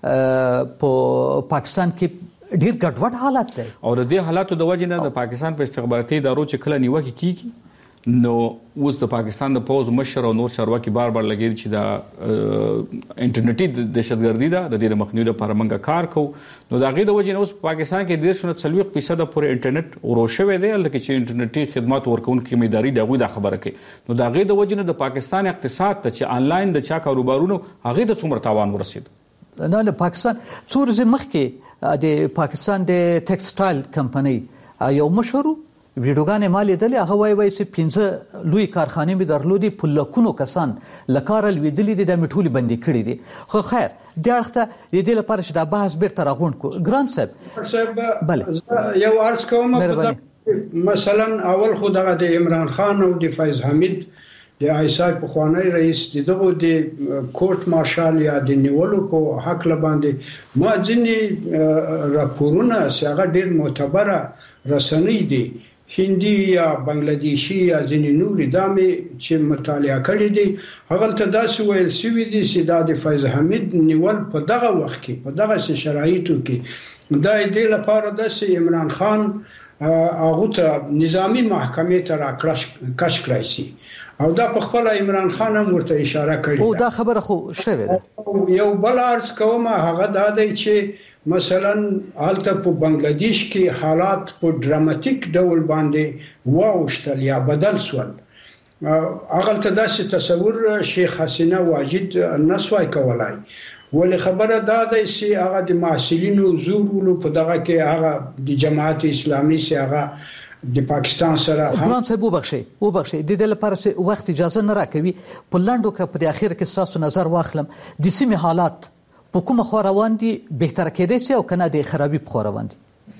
په پاکستان کې ډیر ګډوډ حالت دی. او د دې حالاتو د وجې نه د پاکستان په استخباراتي ادارو چې کله نیوکه کیږي نو اوس د پاکستان د پوز مشر او نور چارواکي بار لګیږي چې دا انټرنیټي دهشتګردي ده، د دې مخنیوي لپاره موږ کار کوو. نو د هغې د وجې نه اوس پاکستان کې 40% پورې انټرنیټ ورو شوی دی، هلته چې انټرنیټي خدمات ورکوونکي ادارې د هغوی دا خبره کوي. نو د هغې د وجې نه د پاکستان اقتصاد ته چې آنلاین د چا کاروبارونو هغې ته څومره تاوان ورسېد. نه د پاکستان څو ورځې مخکې د پاکستان د ټیکسټایل کمپنۍ یو مشهور ویډیوګانې ما لیدلې، هغه وایي چې 15 لوی کارخانې مې درلودې، په لکونو کسان له کاره لوېدلي دي، دا مې ټولې بندې کړي دي. خو خیر دې اړخ ته د دې لپاره چې دا بحث بیرته راغونډ کړو. ګران صاحب یو عرض کوم، مثلا اول خو دغه د عمران خان او د فیض حمید د آیسای پخوانی رئیس دغه د کورټ مارشال یا د نیولو په حق باندې ما ځینې راپورونه چې هغه ډېر معتبره رسنۍ دي، هندي یا بنگلاديشي یا ځینې نورې دامې چې مطالعه کړي دي، هغه ته داسې ویل شوي دي چې دا د فیض حمید نیول په دغه وخت کې په دغه شرایطو کې دا د لپاره د عمران خان هغه ته نظامی محکمې ته راکش کړی شي او دا په خپل عمران خان هم ورته اشاره کړې. او دا خبره خو شوه ده. یو بل عرض کوم هغه دا دی چې مثلا حالت په بنگلاديش کې حالات په ډراماتیک ډول باندې واوښتل یا بدل شول. هغه ته داسې تصور شیخ حسینه واجد نسوای کولای، ولې خبره دا ده چې هغه د محصلینو زورولو په دغه کې هغه د جماعت اسلامي سي هغه د پاکستان سره ګران صاحب وبخښئ د دې لپاره وخت اجازه نه راکوي. په لاندو کې په اخر کې تاسو نظر واخلم د سیمې حالات په کومه خوا روان دي، بهتر کېدای شي او کنه د خرابي په خوا روان دي؟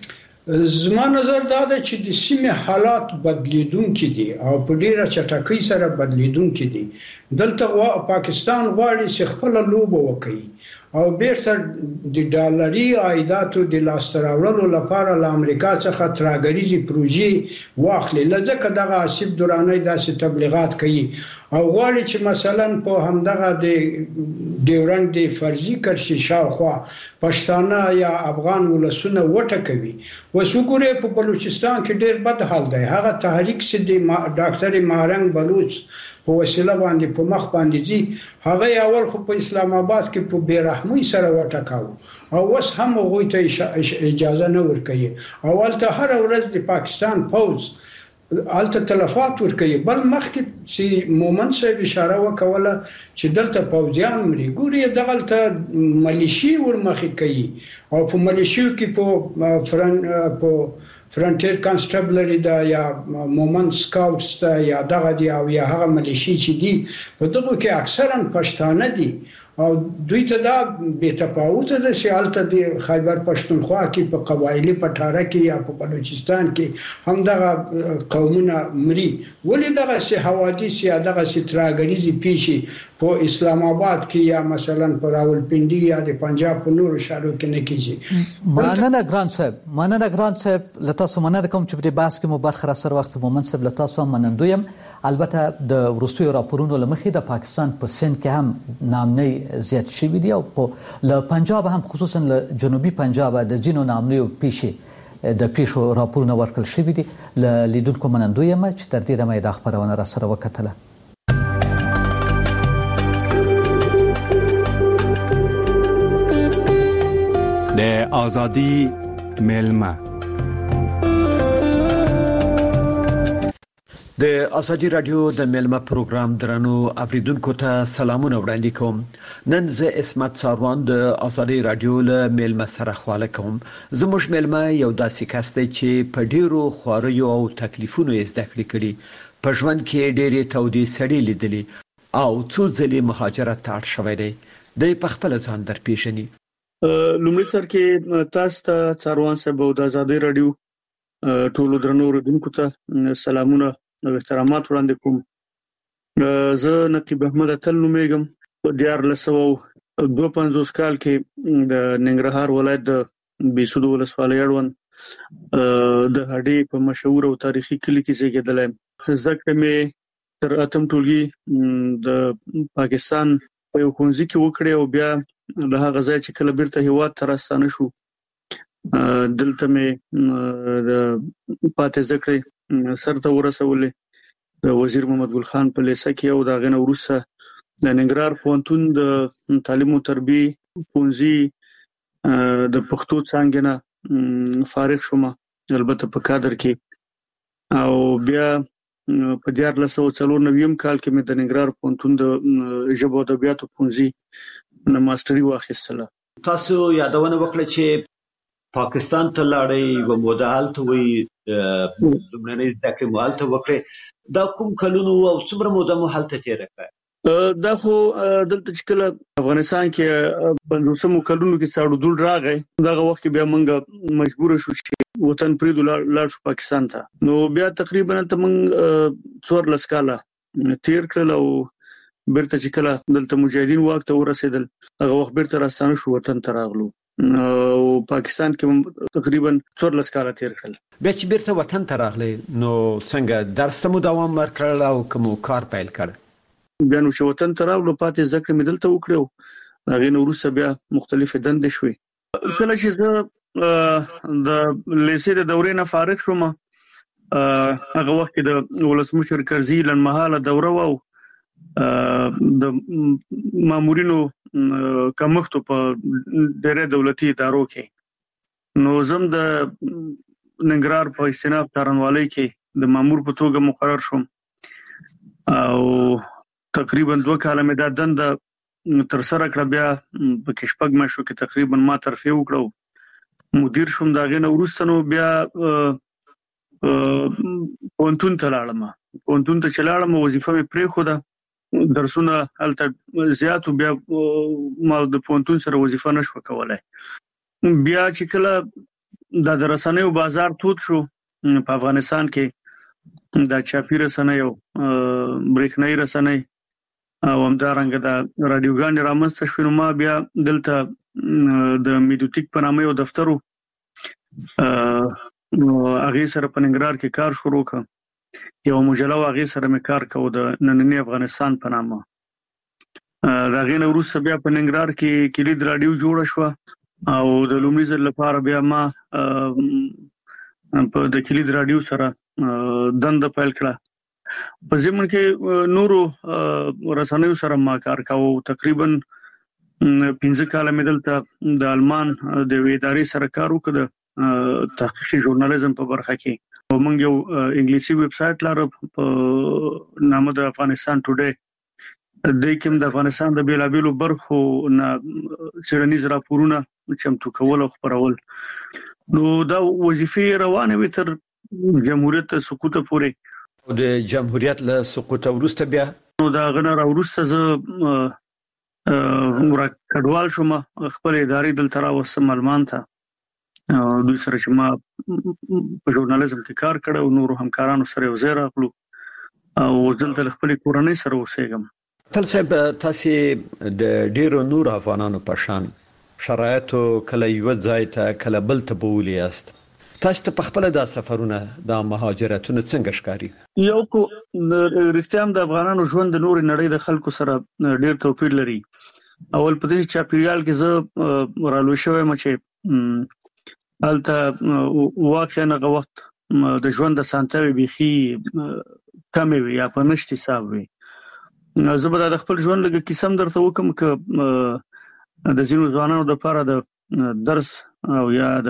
زما نظر دا ده چې د سیمې حالات بدلیدونکي دي او په ډیره چټکۍ سره بدلیدونکي دي. دلته پاکستان غواړي چې خپل لوبه وکړي او بیرته د ډالري عایداتو د لاسته راوړلو لپاره له امریکا څخه ترهګریزي پروژې واخلي. لکه دغه آصف دراني داسې تبلیغات کوي او غواړي چې مثلا په همدغه د ډیورنډ د فرضي کرشي شاوخوا پښتانه یا افغان ولسونه وټکوي. وسوګوري په بلوچستان کې ډیر بد حال دی. هغه تحریک چې د ډاکټر مارنګ بلوچ په وسیله باندې په مخ باندې دي، هغه اول خو په اسلام آباد کې په بیرحمۍ سره وټکاو او اوس هم هغه ته اجازه نه ورکوي. اول ته هر ورځ د پاکستان پوز الته تلفات ورکوي. بل مخکې چې مومن صاحب اشاره وکوله چې دلته پوځیان ملي ګوري دغلته ملیشي ورمخې کوي او په ملیشیو کې په فرنټیر کانسټیبلری دا یا مومن سکاوټس دا یا دغه دی او یا هغه ملیشي چې دي په دغه کې اکثرا پښتانه دي او دوی ته دا به تفاوت ده چې الته د خیبر پښتونخوا کې په قبایلی پټاره کې یا په بلوچستان کې هم دغه قومونه مري. ولې دغه سي حوادث یا دغه سي ترهګریزي پیشي په اسلام آباد کې یا مثلا په راولپنډي یا د پنجاب په نورو شهرو کې نه کیږي؟ مننه ګران صاحب لته سمنه کوم چې په بحث کې مو برخه را سره وخت مومن صاحب لته سم منندویم. البته د وروستیو راپورونو لمخې د پاکستان په سند کې هم نامنۍ زیات شوي دي او له پنجاب هم خصوصا له جنوبي پنجاب د ځینو نامنیو پیښو راپورونه ورکړل شوي دي. له لیدونکو منندویم چې تر دې دمه د خبرونه را سره وکتله. د آزادی ملما د ازادي رادیو د ملما پروګرام درنو اوریدونکو ته سلامونه وړاندې کوم. نن زه اسمت ساروان د ازادي رادیو له ملما سره خواله کوم. زموږ ملما یو داسې کس دی چې په ډیرو خواریو او تکلیفونو یې زده کړې کړي. په ژوند کې ډېرې تودې سړې لیدلې او څو ځلې مهاجرت ته اړ شوی دی. د په خپل ځان درپېژني. لومړی سر کې تاسو ته ساروان صاحب د ازادي رادیو ټولو درنو اوریدونکو ته سلامونه او احترامات وړاندې کوم. زه نقیب احمد اتل نومېږم. په 1952 کال کې د ننګرهار ولایت د بیسود ولسوالۍ اړوند د هډې په مشهور او تاریخي کلی کې زیږیدلم. زده کړې مې تر 8م ټولګي د پاکستان په یو ښوونځي کې وکړې او بیا د هغه ځای چې کله بیرته هیواد ته راستانه شو دلته مې د پاتې زده کړې سرته ورسولې د وزیر محمد ګل خان په لیسه کې او دا غنه وروسته د ننګرهار پوهنتون د تعلیم او تربیه ښوونځي د پښتو څانګې نه فارغ شوم، البته په کادر کې. او بیا په 1994 کال کې مې د ننګرهار پوهنتون د ژبو او ادبیاتو ښوونځي نه ماستري واخیستله. تاسو یادونه وکړه چې پاکستان ته لاړې و مودال ته وي زمونږ د کمال ته وکړه. دا کوم کلونو او څومره موده مو حالت تیر کړ؟ دا خو دلته چې کله افغانستان کې په 1900 کلونو کې څاړو دول راغی، دغه وخت کې بیا موږ مجبور شو چې وطن پریدو لاړ شو پاکستان ته. نو بیا تقریبا ته موږ 14 کاله تیر کړل او بیرته چې کله دلته مجاهدین واک ته ورسېدل هغه وخت بیرته راستانه شو وطن ته راغلو او پاکستان کې تقریبا 14 کاله تیر کړل. بیا چې بیرته وطن ته راغلی نو څنګه درس ته مو دوام ورکړل او کوم کار پیل کړ؟ بیا نو چې وطن ته راغلو پاتې ذکر مې دلته وکړو. هغه نو وروسته بیا مختلفې دندې شوې. کله چې زه د لیسې د دورې نه فارغ شوم هغه وخت کې د ولسمشر کرزي لنمحاله دوره و د مامورینو کمښت په ډېرې دولتي ادارو کې. نو زم د ننګرهار په استناب تارنوالۍ کې د مامور په توګه مقرر شوم او تقریبا 2 کاله مې دا دنده تر سره کړه. بیا په کشپګ مشو کې تقریبا ما ترفیع وکړو، مدیر شوم. دا غنه وروسته نو بیا پونتون ته لاړم. پونتون ته چلاړم، وظیفه مې پرې خو ده درسونه هلته زیاتو، بیا ما د پونتون سره وظیفه نشو کولای. بیا چې کله د رسنیو بازار تود شو په افغانستان کې د چاپی رسنۍ او برېښنایي رسنۍ او همدارنګه د رادیوګانې رامنځته شوې. نو ما بیا دلته د میډوټیک په نامه یو دفتر هغه سره په ننګرهار کې کار شروع کړ. یو مجله هغه سره مې کار کاوه د نننی افغانستان په نامه. دا غینه وروسته بیا په ننګرهار کې کلید رادیو جوړ شو او د لومړي ځل لپاره بیا ما په د کلید رادیو سره دنده پیل کړه. په ضمن کې نورو رسنیو سره ما کار کاوه. تقریبا 15 کال مې دلته د آلمان د ادارې سره کار وکړ تحقیقي ژورنالیزم په برخه کې. موږ یو انګلیسي ویب سټ لرو په نامه د افغانستان ټوډے. د کوم د افغانستان د بیلابیلو برخو نه څېړنیز راپورونه چمتو کول او خبرول. نو دا وظیفې روانه وي تر جمهوریت سقوط پورې. او د جمهوریت له سقوط وروسته بیا نو دا غنه وروسته زه کډوال شوم خپل ادارې دلته راوستم آلمان ته. دوی سره چې ما په ژورنالیزم کې کار کړ او نورو همکارانو سره یو ځای راغلو او دلته خپل کورنۍ سره اوسېږم. تل صاحب تاسو د ډیرو نور افغانانو په شان شرایطو کله یو ځای ته کله بل ته بولی است. تاسو ته په خپل د سفرونه د مهاجرتونو څنګه ښکاري؟ یو کو رښتیا د افغانانو ژوند د نور نړۍ د خلکو سره ډیر توپیر لري. اول په دې چاپیریال کې زه رالوی شوم چې الته واقعا هغه وخت د ژوند د سانتوي بيخي کم وي یا په نشټ حساب وي. زه به د خپل ژوند لږه قسم درته وکم ک د زینو ځوانانو لپاره د درس او یا د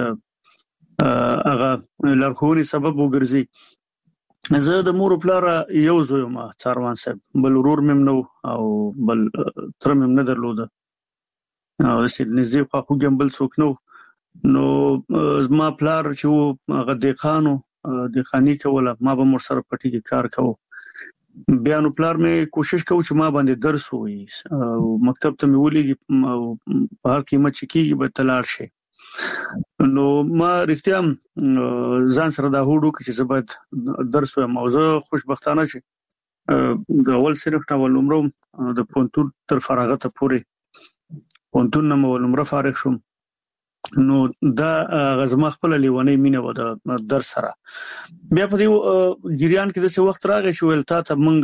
هغه لارښوونې سبب وګرځي. زه د مور پلار یو زوی ما څاروان صاحب، بل ورور مې نو او بل تر مې نه درلوده او نږدې خواخوږی بل څوک نو. نو ما پلار چې هغه دېخاني کوله، ما به مور سره پټي کې کار کوو. بیا نو پلار مې کوشش کوي چې ما باندې درس ووایي او مکتب ته مې ولېږي او په هر قیمت چې کېږي به ته لاړ شې. نو ما رښتیا ځان سره دا هوډ وکړ چې زه باید درس ووایم او زه خوشبختانه چې د اول صنف نه اول نمره د پوهنتون تر فراغته پورې پوهنتون نه مې اول نمره فارغ شوم. نو دا غزما خپل لیونی مینه و د درس سره. بیا په دې جریان کې د څه وخت راغی چې ول تا ته مونږ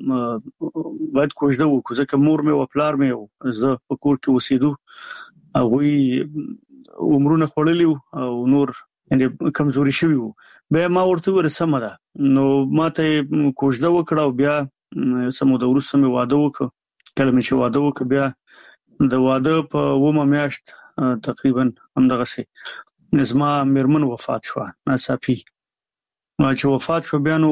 باید کوژده وکړو ځکه مور مې او پلار مې زه په کور کې اوسېدو، هغوی عمرونه خوړلي او نور یعنې کمزوري شوي وو. بیا ما ورته وویل سمه ده. نو ما ته یې کوژده وکړه او بیا څه موده وروسته مې واده وکړ. کله مې چې واده وکړ بیا د واده په 9 میاشت تقریبا همدغسې زما میرمن وفات شوه ناڅاپي. چې وفات شو بیا نو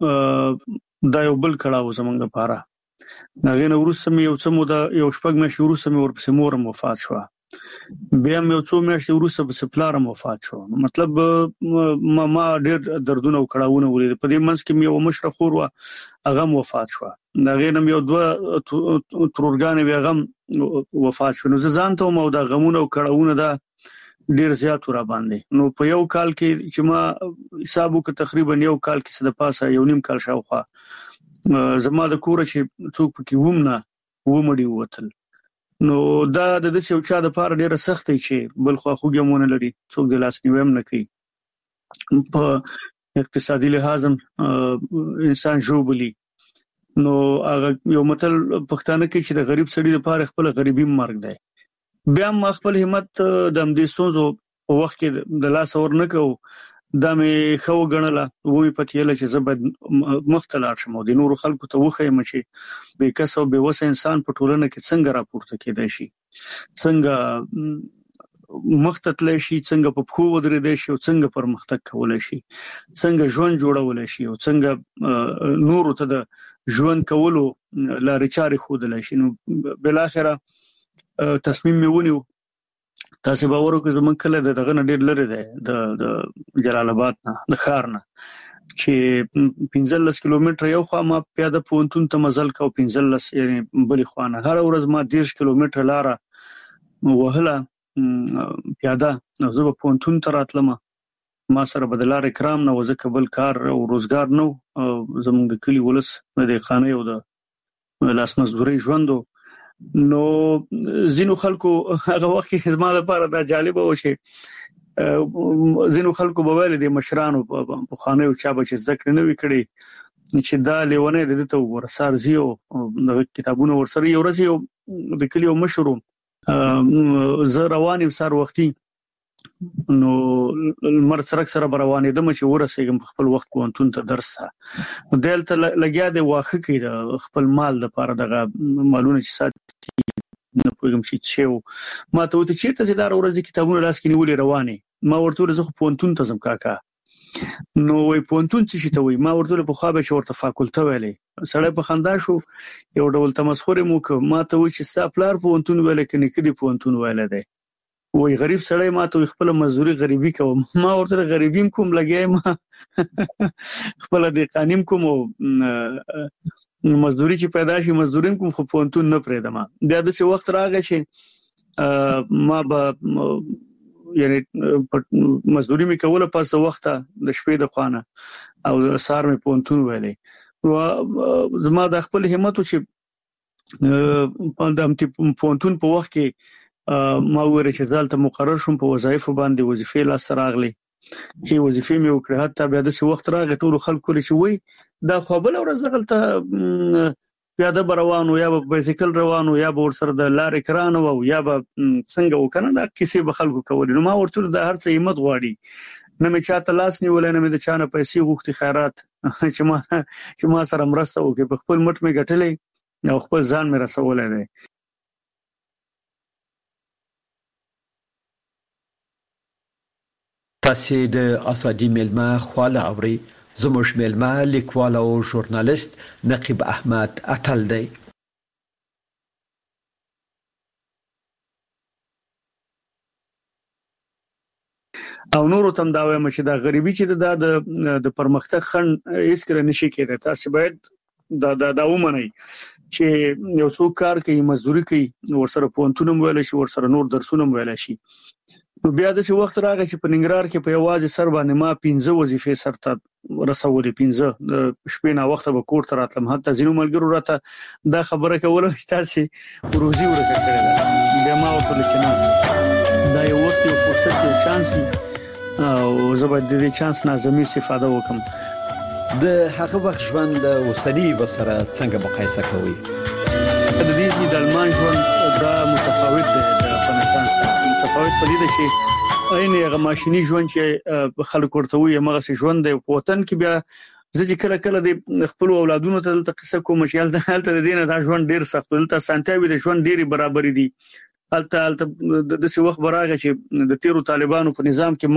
دا یو بل کړاو زموږ لپاره. د هغې نه وروسته مې یو څه موده یو 6 میاشتې وروسته مې ورپسې مورم وفات شوه. بیا مې یو څو میاشتې وروسته پسې پلارم وفات شو. مطلب ما ډېر دردونه او کړاوونه ولیدل. په دې منځ کې مې یو مشره خور وه، هغه هم وفات شوه. د هغې نه مې یو 2 ترورګانې وې، هغه هم وفات شو. نو زه ځان ته وم او دا غمونه او کړاوونه دا ډېر زیات و را باندې. نو په یو کال کې چې ما حساب وکړ تقریبا یو کال کې څه د پاسه 1.5 کال شاوخوا زما د کوره چې څوک پکې وم نه ومړي ووتل. نو دا د داسې یو چا دپاره ډېره سخت دی چې بل خواخوږی هم ونه لري، څوک د لاسنیوی هم نه کوي. په اقتصادي لحاظ هم انسان ژوبلي. نو هغه یو متل پښتانه کې چې د غریب سړي لپاره خپل غریبي مرګ دی. بیا ما خپل همت د همدې ستونزو په وخت کې د لاسه ور نه کوو. دا مې ښه وګڼله، ومې پتېله چې زه باید مخ ته لاړ شم او د نورو خلکو ته وښیم چې بې کسه او بې وسه انسان په ټولنه کې څنګه راپورته کېدی شي، څنګه مخ ته تللی شي، څنګه په پښو ودرېدی شي او څنګه پرمختګ کولی شي، څنګه ژوند جوړولی شي او څنګه نورو ته د ژوند کولو لارې چارې ښودلی شي. نو بالاخره تصمیم مې ونیو. تاسې باور وکړئ زموږ کلی د دغه نه ډېر لرې دی، د جلال آباد نه، د ښار نه، چې 15 کیلومتره یو خوا ما پیاده پوهنتون ته مزل کوو، 15 یعنې بلې خوا نه. هره ورځ ما 30 کیلومتره لاره وهله پیاده. زه به پوهنتون ته راتلم ما سره بدلار کرام نه وځ کبل کار او روزګار نو زموږ د کلی ولس د خانه او د لاس مزدوري ژوندو نو زینو خلکو هغه وخت زما لپاره دا جالب و چې زینو خلکو په ویل دي مشرانو په خانه او چا بچ ذکر نه وکړي چې دا لیونه د ته ورسار زیو د کتابونو ورسره یو ورځ د کلی مشرو زه روانم سار وختي نو المر سرک سره روانې دم چې ورسېږم خپل وخت کوانتون ته درس ته دلته لګیا دی واخه کې د خپل مال لپاره دغه مالونه چې ساتي نه پوهیږم چې ما ته وته چیرته چې دا ورځ کتابونه لاس کې نیولې روانې ما ورته زه کوانتون ته زم کاکا نو وای پونتون څه شي ته وای ما ورته په خوا به شورته فاکولټه ویلې سړی په خندا شو یو ډول تمسخر مو ک ما ته وای چې سپلار پونتون ویلې کني کدي پونتون ویلې دی وای غریب سړی ما ته خپل مزدوري غریبي کوم ما ورته غریبیم کوم لګیای ما خپل د قانون کوم مزدوري چې پیدا شي مزدورین کوم خو پونتون نه پرېدم بیا د څه وخت راغی چې ما به یعنی مزدوري می کوله پس وخته د شپې د خوانه او سار می پونتون ویلې او زما د خپل همت چې د امتی پونتون په وخت کې ما وره چې ځالته مقرر شوم په وظایف باندې وظیفې لا سراغلي چې وظیفې مې وکړه حتی بیا د څه وخت راغی ټول خلکو چې وای دا خو بل ورځ غلطه پیاده روانو یا په بایسیکل روانو یا به ورسره د لارې کرانو او یا به څنګه وکنه دا کیسې به خلکو کول نو ما ورته د هر څه همت غواړي نه مې چاته لاس نیولای نه مې د چانه پیسې غوښتي خیرات چې ما سره مرسته وکړي په خپل مټ مې ګټلې او خپل ځان مې رسولای دی تاسو د ازادي ملما خواله اوري زموږ ملما لیکوال او ژورنالیست نقیب احمد اتل دی او نورو تم دا وایم چې دا غریبي چې د پرمختګ خنډ هیڅ کله نشي کېدای تاسو باید دا ومنئ چې یو څوک کار کوي مزدوري کوي ورسره پونتونم ویل شي ورسره نور درسونه ویل شي نو بیا د څه وخت راغی چې په ننګرهار کې په یوازې سر باندې ما 15 وظیفې سرته رسولې 15 د شپې نه وخت به کور ته راتلم حتی ځینو ملګرو راته دا خبره کوله چې تاسو روزي ورکړه کړل بیا ما وکړل چې نه دا یو وخت یو فرصت یو چانس او زه به د دې چانس نه زمي استفاده وکم د هغه وخت ژوند د اوسنی وسره څنګه مقایسه کوي د دې د المان ژوند دا متفاوت دی د افغانستان سره متفاوت پدې ده چې عین هغه ماشيني ژوند چې خلک ورته وي هغه ژوند دی په وطن کې بیا زه چې کله د خپل اولادونو ته د قصه کوم چې هلته د دینه دا ژوند ډیر سخت دلته سانتیاوي د ژوند ډیری برابر دي هلته د څه وخت براغه چې د تیرو طالبانو په نظام کې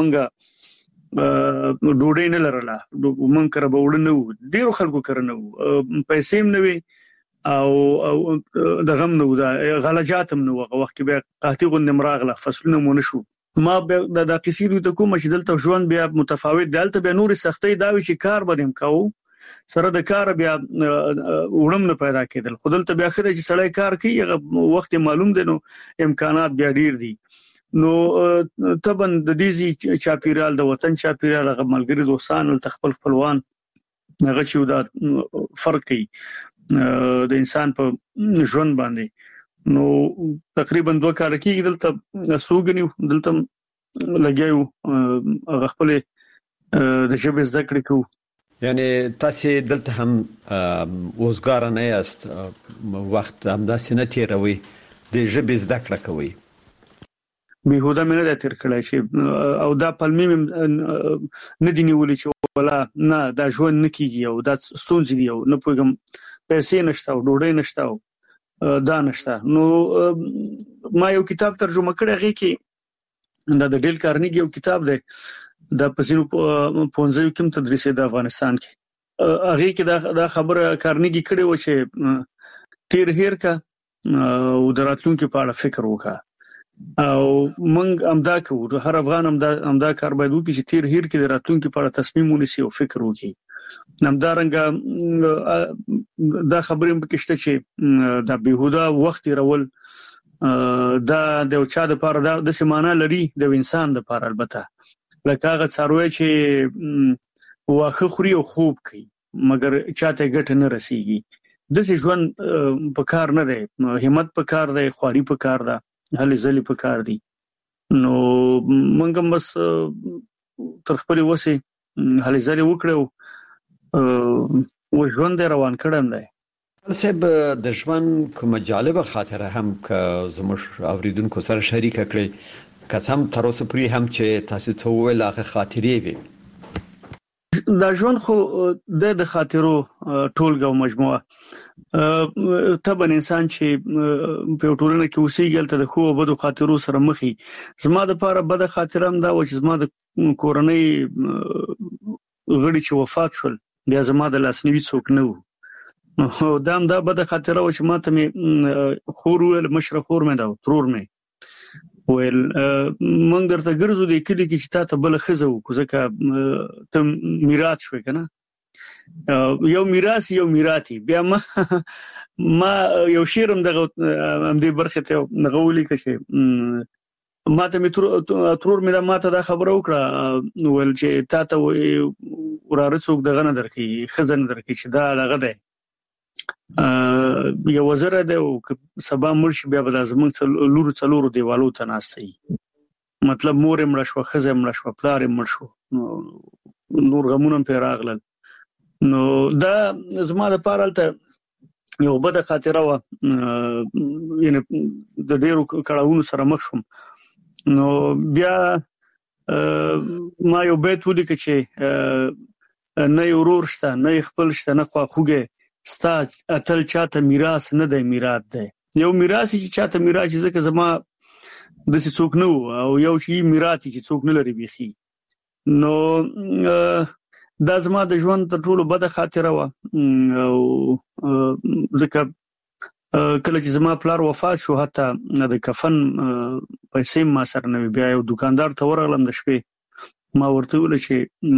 منګه ډوډۍ نه لرله مونږ کړه به وړنو ډیرو خلکو کړنو پیسې هم نه وي او د غم نو دا غلجاتم نو وخت کې بیا قحطي غوند مراغله فصلونه مونږ شو ما د قصیدو ته کوم چې دلته ژوند بیا متفاوت دلته بیا نور سختۍ دا وی چې کار بدیم کاو سره د کار بیا وړم نه پیدا کېدل خودلته بیا خره چې سړی کار کوي وخت معلوم دی نو امکانات بیا ډیر دي نو طبعا د دې چاپیرال د وطن چاپیرال ملګری دوستان تخپل خپلوان هغه چې دا فرق کوي د انسان په ژوند باندې نو تقریبا 2 کال کې دلته سوګنیو دلته لګیو خپل د ژبې زده کړې کوو یعنی تاسو دلته هم وزګار نه یاست وخت هم داسې نه تیروي د ژبې زده کړه کوي بهوده مې نه تیر کړای شي او دا پلمې نه دی نیولې چې ولا نه دا ژوند نه کیږي او دا ستونزې دی او نه پوهیږم پیسې نشته او ډوډۍ نشته دا نشته نو ما یو کتاب ترجمه کړی هغه کې دا د ډیل کارنیګي یو کتاب دی د پسینو پونځو کوم تدریس د افغانستان کې هغه کې دا خبره کارنیګي کړی و چې تیر هیر کا او دراتلونکو په اړه فکر وکړه او موږ امدا کوو هر افغان امدا کار باید وکړي چې تیر هیر کې دراتلونکو په اړه تصمیم ونیسي او فکر وکړي نمدارنګ دا خبرې پکشته چې دا بهوده وخت رول دا د چا د پاره د سیمانه لري د انسان د پاره البته لکه هغه څاروي چې واخه خوري او خوب کوي مګر چاته ګټه نه رسیږي د څه ژوند په کار نه دی همت په کار دی خواري په کار ده هلي ځلي په کار دي نو موږ هم بس تر خپل وسه هلي ځلي وکړو و ژوند روان کړم دی صاحب د ژوند کومه جالبه خاطره هم که زموږ اوریدونکو سره شریک کړئ قسم تر اوسه پورې هم چې تاسو څو ویل هغه خاطرې وي دا ژوند خو د خاطرو ټولګه او مجموعه طبعا انسان چې په ټولنه کې اوسېږي ته د خو او بدو خاطرو سره مخې زما د لپاره بد خاطره هم دا و چې زما د کورنۍ غړي چې وفات شول بیا زما د لاسنیوي څوک نه و دا بد خاطره و چې ماته مې خور ول مشر خور مې دا ترور مې ویل مونږ درته ګرځو د کلی کې چې تاسو بل خزو کو ځکه ته میراث شوي کنه یو میراثي بیا ما یو شیرم دغه ام دې برخه ته نغولي کې ماته می ترور مې ماته دا خبره وکړه ول چې تاسو وراره څوک دغه نه درکې خزن درکې چې دا دغه ده یو وزره ده او سبا مرشي بیا به زموږ لورو څلورو دیوالو ته ناستي مطلب مور مړ شو خزه مړ شو پلار مړ شو نور غمونه په راغلل نو دا زما د پارالته یو بده خاطره و یعنی د ډیرو کړهونو سره مخ شوم نو بیا ما یو بیت ولیکه چې نه ورور شته نه خپل شته نه خواخوږه ستا اتل چاته میراث نه دی میراث دی یو میراث چې چاته میراث ځکه زما د څه څوک نه او یو شی میراث چې څوک نه لري بيخي نو دا زما د ژوند تر ټولو بده خاطره و او ځکه کله چې زما پلار وفات شو حتی د کفن پیسې ما سره نه بیا یو دکاندار ته ورغلم د شپې ما ورته ویل چې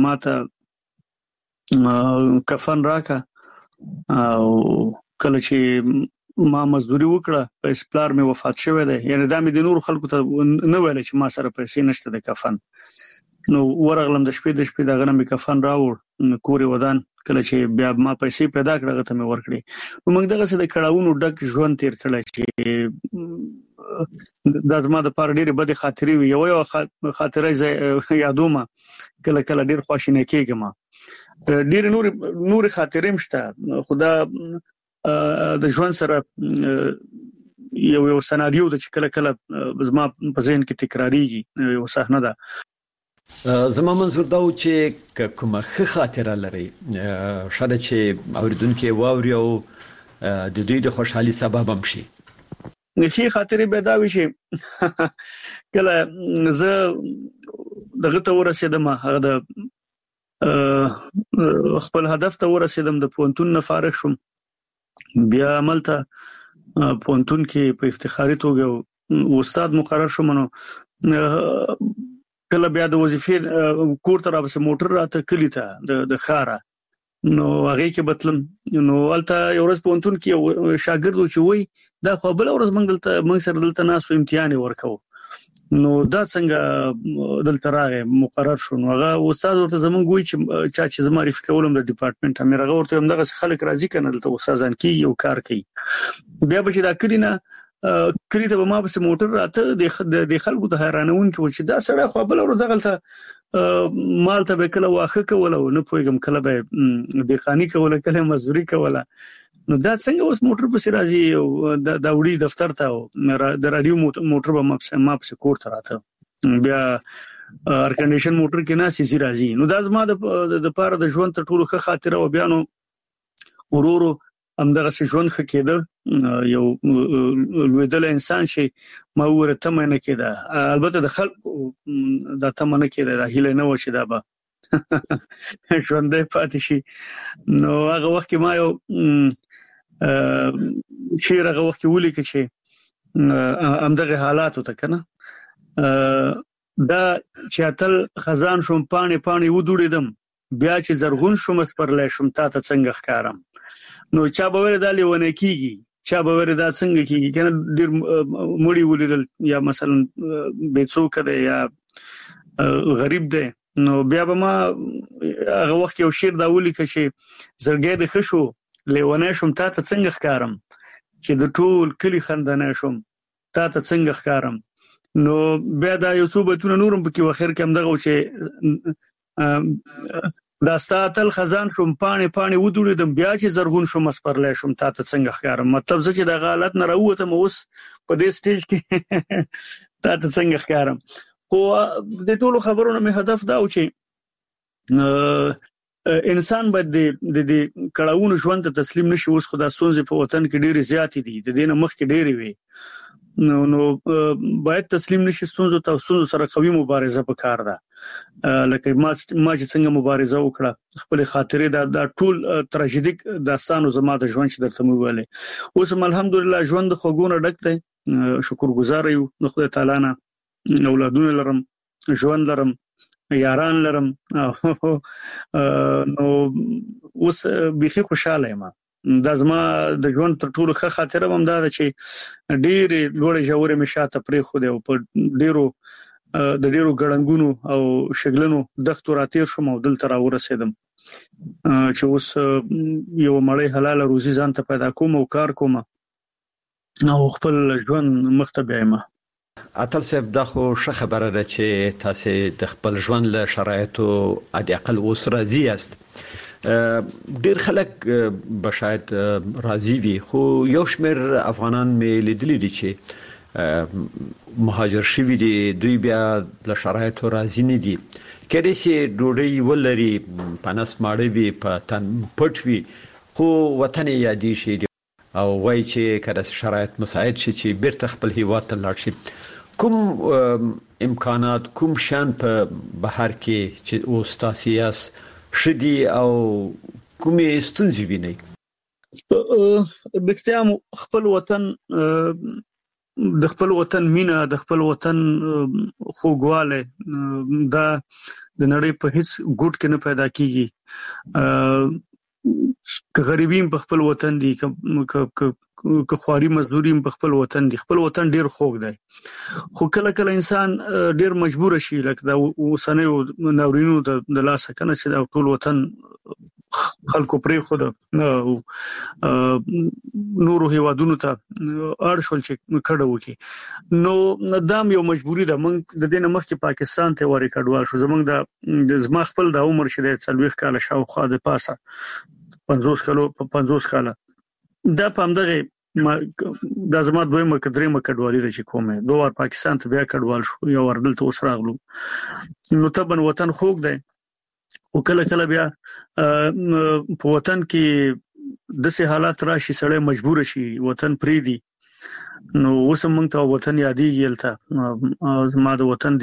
ماته کفن راکا او کله چې ما مزدوري وکړه په پلار مې وفات شوی دی یعنی دا مې د نور خلکو ته نه ویل چې ما سره پیسې نشته د کفن نو ورغلم د شپې دا غنم کفن راوړ کوري ودان کله چې بیا ما پیسې پیدا کړه ته مې ورکړې موږ دغه څه د کړهونو ډک ژوند تیر کړل چې د زما د پاره ډېر بد خاطرې وي یو خاطره یادوم کله ډېر خوشاله کېږم ډېر نور خاطرې مشته خدا د ژوند سره یو سناریو د چې کله زما په ذهن کې تکراریږي یو صحنه ده زما منظور دا و چې کومه ښه خاطره لري شاید چې اوریدونکو واوري او د دوی د خوشحالي سبب هم شي نشي خاطرې به دا وي چې کله زه دغه ته ورسېدم هغه د خپل هدف ته ورسېدم د پونتون نه فارغ شوم بیا عملته پونتون کې په افتخاري توګه استاد مقرر شوم نو کله بیا د وظیفې کور ته راځم موټر راته کلی ته د خاره نو هغه کې بتلم نو الته یو ورځ پونتون کې شاګرد و چې وای دا خو بل ورځ موږ سره دلته ناسو امتحان ورکو نو دا څنګه دلته راغی مقرر شو نو هغه استاد ورته زمونږ وی چې زما معرفي کولم د ډپارټمنټ امیر هغه ورته دغه خلک راځي کنه دلته استادان کې یو کار کوي بیا به چې دا کړی نه کړی ته ما په موټر راته د خلکو ته حیرانون کې چې دا سړی خو بل ور دغلته مال ته به کله واخه کوله نه پويګم کله به بیخانی کوله کله مزوري کوله نو دا څنګه اوس موټر په سرازي دا وړي دفتر ته د رادیو موټر به ما په کور ته راته بیا ایر کنډیشن موټر کې نه سي راځي نو دا زما د پاره د ژوند ته ټولو ښه خاطره و بیا نو ورورو همدغه ژوند ښه کېده یو لویدل انسان شي ما ورته مې نه کېده البته د خلکو دا ته نه کېده دا هیله نه و چې دا به ژوندې پاتې شي نو هغه وخت کې ما یو شعر هغه وخت ولیکه چې همدغه حالات ته کنه دا چې تل خزان شوم پانی ودوړیدم بیا چې زرغون شوم سپرلې شوم تا ته څنګه ښکارم نو چا به ور دالې ونه کیږي چا به ور دا څنګه کیږي کنه ډیر مړی ولیدل یا مثلا به څوک ده یا غریب دی نو بیا به ما هغه وخت یو شعر دا ولیکه چې زړګی د خشو لیونه شم تا ته څنګه ښکارم چې د ټول کلی خندانه شم تا ته څنګه ښکارم نو بیا دا یو څو بیتونه نورم پکې واخر کې هم دغه چې دا ساتل خزان شم پانی ودوړم بیا چې زرغون شم اسپرلې شم تا ته څنګه ښکارم مطلب چې د حالت نه راوته مو اوس په دې سټیج کې تا ته څنګه ښکارم خو د ټولو خبرونو می هدف دا و چې انسان باید د کړهونو ژوند ته تسلیم نشي اوس خو دا ستونزې په وطن کې ډېری زیات دي د دې نه مخکې ډېری وي نو باید تسلیم نشي ستونزو سره قوي مبارزه وکړ دا لکه ما چې څنګه مبارزه وکړه خپل خاطرې دا ټول تراژیدیک داستانو زما د ژوند چې درته ویلې اوس الحمدلله ژوند خوګونه ډک دی شکرګزار یو د خدای تعالی نه اولادونه لرم ژوند لرم یاران لرم نو اوس بيخي خوشاله یم دا زما د ژوند تر ټولو ښه خاطره هم دا چې ډېر لوړ ژورې مشاته پرې خو دی او په ډېرو ګړنګونو او شګلنو دښتو راتیر شوم او دلته را ورسېدم چې اوس یو مړی حلال روزي ځان ته پیدا کوم او کار کوم او خپل ژوند مخته بیایم اتل صاحب دا خو ښه خبره ده چې تاسو د خپل ژوند له شرایطو عادي اقل اوس راضي یاست ډیر خلک به شاید راضي وي خو یو شمېر افغانان مې لیدلي دي چې مهاجر شوي دي دوی بیا له شرایطو راضي نه دي کله چې ډوډۍ ولري پنس ماړه وي په تن پټ وي خو وطن یادې شي او وای چې کله شرایط مساعد شي چې بیرته خپل هیواد ته لاړ شي کوم امکانات کوم شان په بهر کې چې اوس تاسو یاس شدي او کومې ستونزې ویني بختیام خپل وطن د خپل وطن مینا د خپل وطن خوګواله دا د نړۍ په هیڅ ګوټ کې نه پیدا کیږي که غریبین په خپل وطن دي که خواري مزدورین په خپل وطن دي خپل وطن ډیر خوږ دی خو کله انسان ډیر مجبور شي لکه دا وسنه ناورینو د لاسه کنه چې دا ټول وطن خلکو پرې خو د نورو هیوادونو ته اړشول چې کډه وکي نو دام یو مجبوری ده موږ د دینه مخکې پاکستان ته وری کډوال شو زمونږ د زما خپل د عمر شته 40 کال شاوخوا د پاسه 50 کال دا پامدغه د زما دویمه کډريمه کډوالي د چې کومه دوه ور پاکستان ته بیا کډوال شو یو ور دلته اوس راغلو نو تبن وطن خوګ دی او کله بیا په وطن کې د سه حالات راشي سړی مجبور شي وطن پریدي نو اوس موږ ته وطن یادېږي لته زما د وطن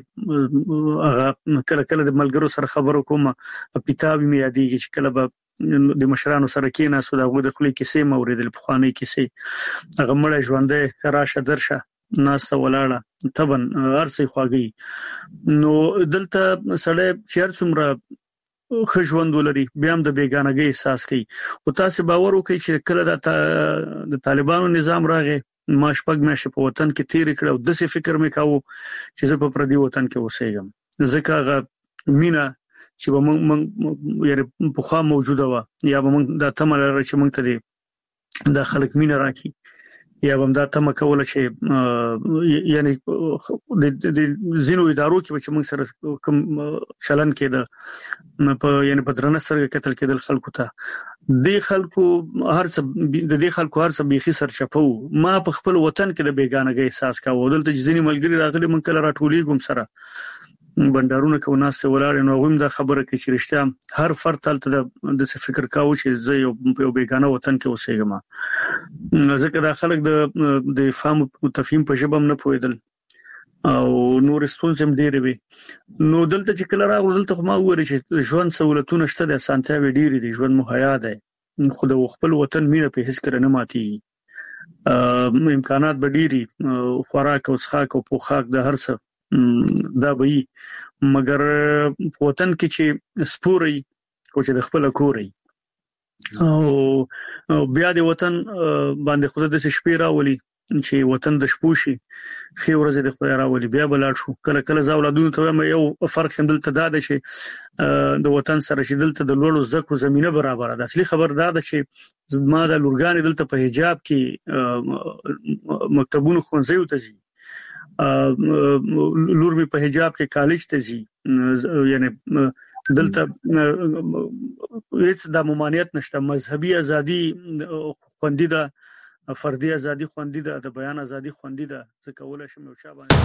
ډېرې کله د ملګرو سره خبرو کوم کتاب می یادېږي چې کله به د مشرانو سره کې ناسو دا غوډه خلې کیسې موریدل په خواني کیسې هغه مړ ژوندې راشه درشه ناس ولاړه تبن ارسي خواږي نو دلته سړی چیر څومره خښوند ولري بیا هم د بیگانګۍ احساس کوي او تاسو باور وکړئ چې کله د طالبانو نظام راغی ما شپږ میاشتې په وطن کې تیر کړ او د څه فکر مې کاوه چې زه په پردي وطن کې اوسېږم ځکه غو مینا چې موږ یې په خوا موجوده و یا موږ د تمل چې موږ ته دي د خلک مینا راکې یا هم دا تم کوله چې یعنی د زینو ادارو کې چې موږ سره کوم چلن کېده په یعنی په درنه سره قتل کېدل خلکو ته د خلکو هرڅه بيخي سرچپو ما په خپل وطن کې د بیگانګۍ احساس کاوه دلته ځینې ملګری راغلي مونږ کله راټولې کوم سره بندرونه کو ناس ولاړ نو غویم دا خبره کې چې رښتیا هر فرد تل د فکر کاوه چې زه یو بیگانه وطن کې اوسېږم ځکه دا خلک د فهم تفهیم په ژبه نه پوهیدل او نور ستونزې ډېرې وي نو دلته چې کله راغلو دلته خو ما وویل چې ژوند سہولتونه شته د اسانتیاوې ډېرې دي ژوند مهیا دی خو د خپل وطن مینه په هیڅ کړه نه ماتي امکانات به ډېری خوراک او څښاک او پوښاک د هر څه دا به مګر په وطن کې چې سپوري او چې د خپل کوري او بیا د وطن باندې خود د شپې راولي چې وطن د شپوشي خې ورځ د خدای راولي بیا بلاد شو کله کله زاولادونو ته یو فرق هم دلته دا ده چې د وطن سره چې دلته د لوړو زکو زمينه برابر ده. اصلي خبر دا ده چې ما د لورګان دلته په حجاب کې مکتبونو ښوونځیو ته ځي لور می په حجاب کې کالج ته ځي یعنی دلته هیڅ د ممانعت نشته مذهبي ازادي خوندي ده فردي ازادي خوندي ده د بیان ازادي خوندي ده ځکه ولې شم یو چا باندې